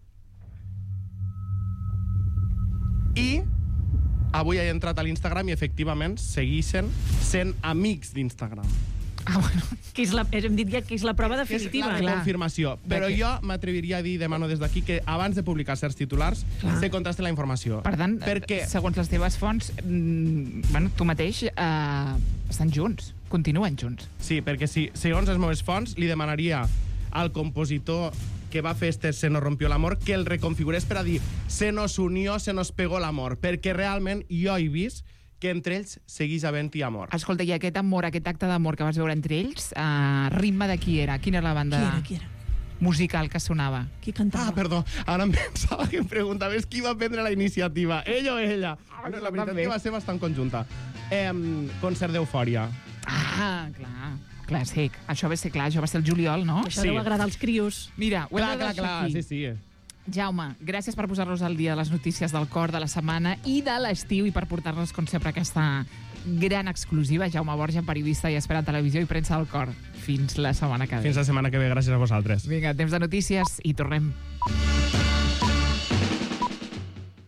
I avui he entrat a l'Instagram i efectivament segueixen sent amics d'Instagram. Bueno. Hem dit ja que és la prova definitiva. És la confirmació. Però jo m'atreviria a dir, demano des d'aquí, que abans de publicar certs titulars se contrasta la informació. Per tant, segons les teves fonts, tu mateix, estan junts, continuen junts. Sí, perquè segons les meves fonts, li demanaria al compositor que va fer Se nos rompió l'amor que el reconfigurés per a dir se nos unió, se nos pegó l'amor, perquè realment jo he vist que entre ells segueix havent-hi amor. Escolta, i aquest amor, aquest acte d'amor que vas veure entre ells, ritme de qui era? Quina era la banda musical que sonava? Qui cantava? Perdó, ara em pensava que em preguntaves qui va prendre la iniciativa, ell o ella? La veritat que va ser bastant conjunta. Concert d'Eufòria. Clar. Clàssic. Això va ser clar, això va ser el juliol, no? Això deu agradar als crios. Mira, ho hem de deixar aquí. Sí. Jaume, gràcies per posar-nos al dia de les notícies del cor de la setmana i de l'estiu i per portar-nos, com sempre, aquesta gran exclusiva. Jaume Borja, periodista i expert en televisió i premsa del cor. Fins la setmana que ve. Fins la setmana que ve, gràcies a vosaltres. Vinga, temps de notícies i tornem.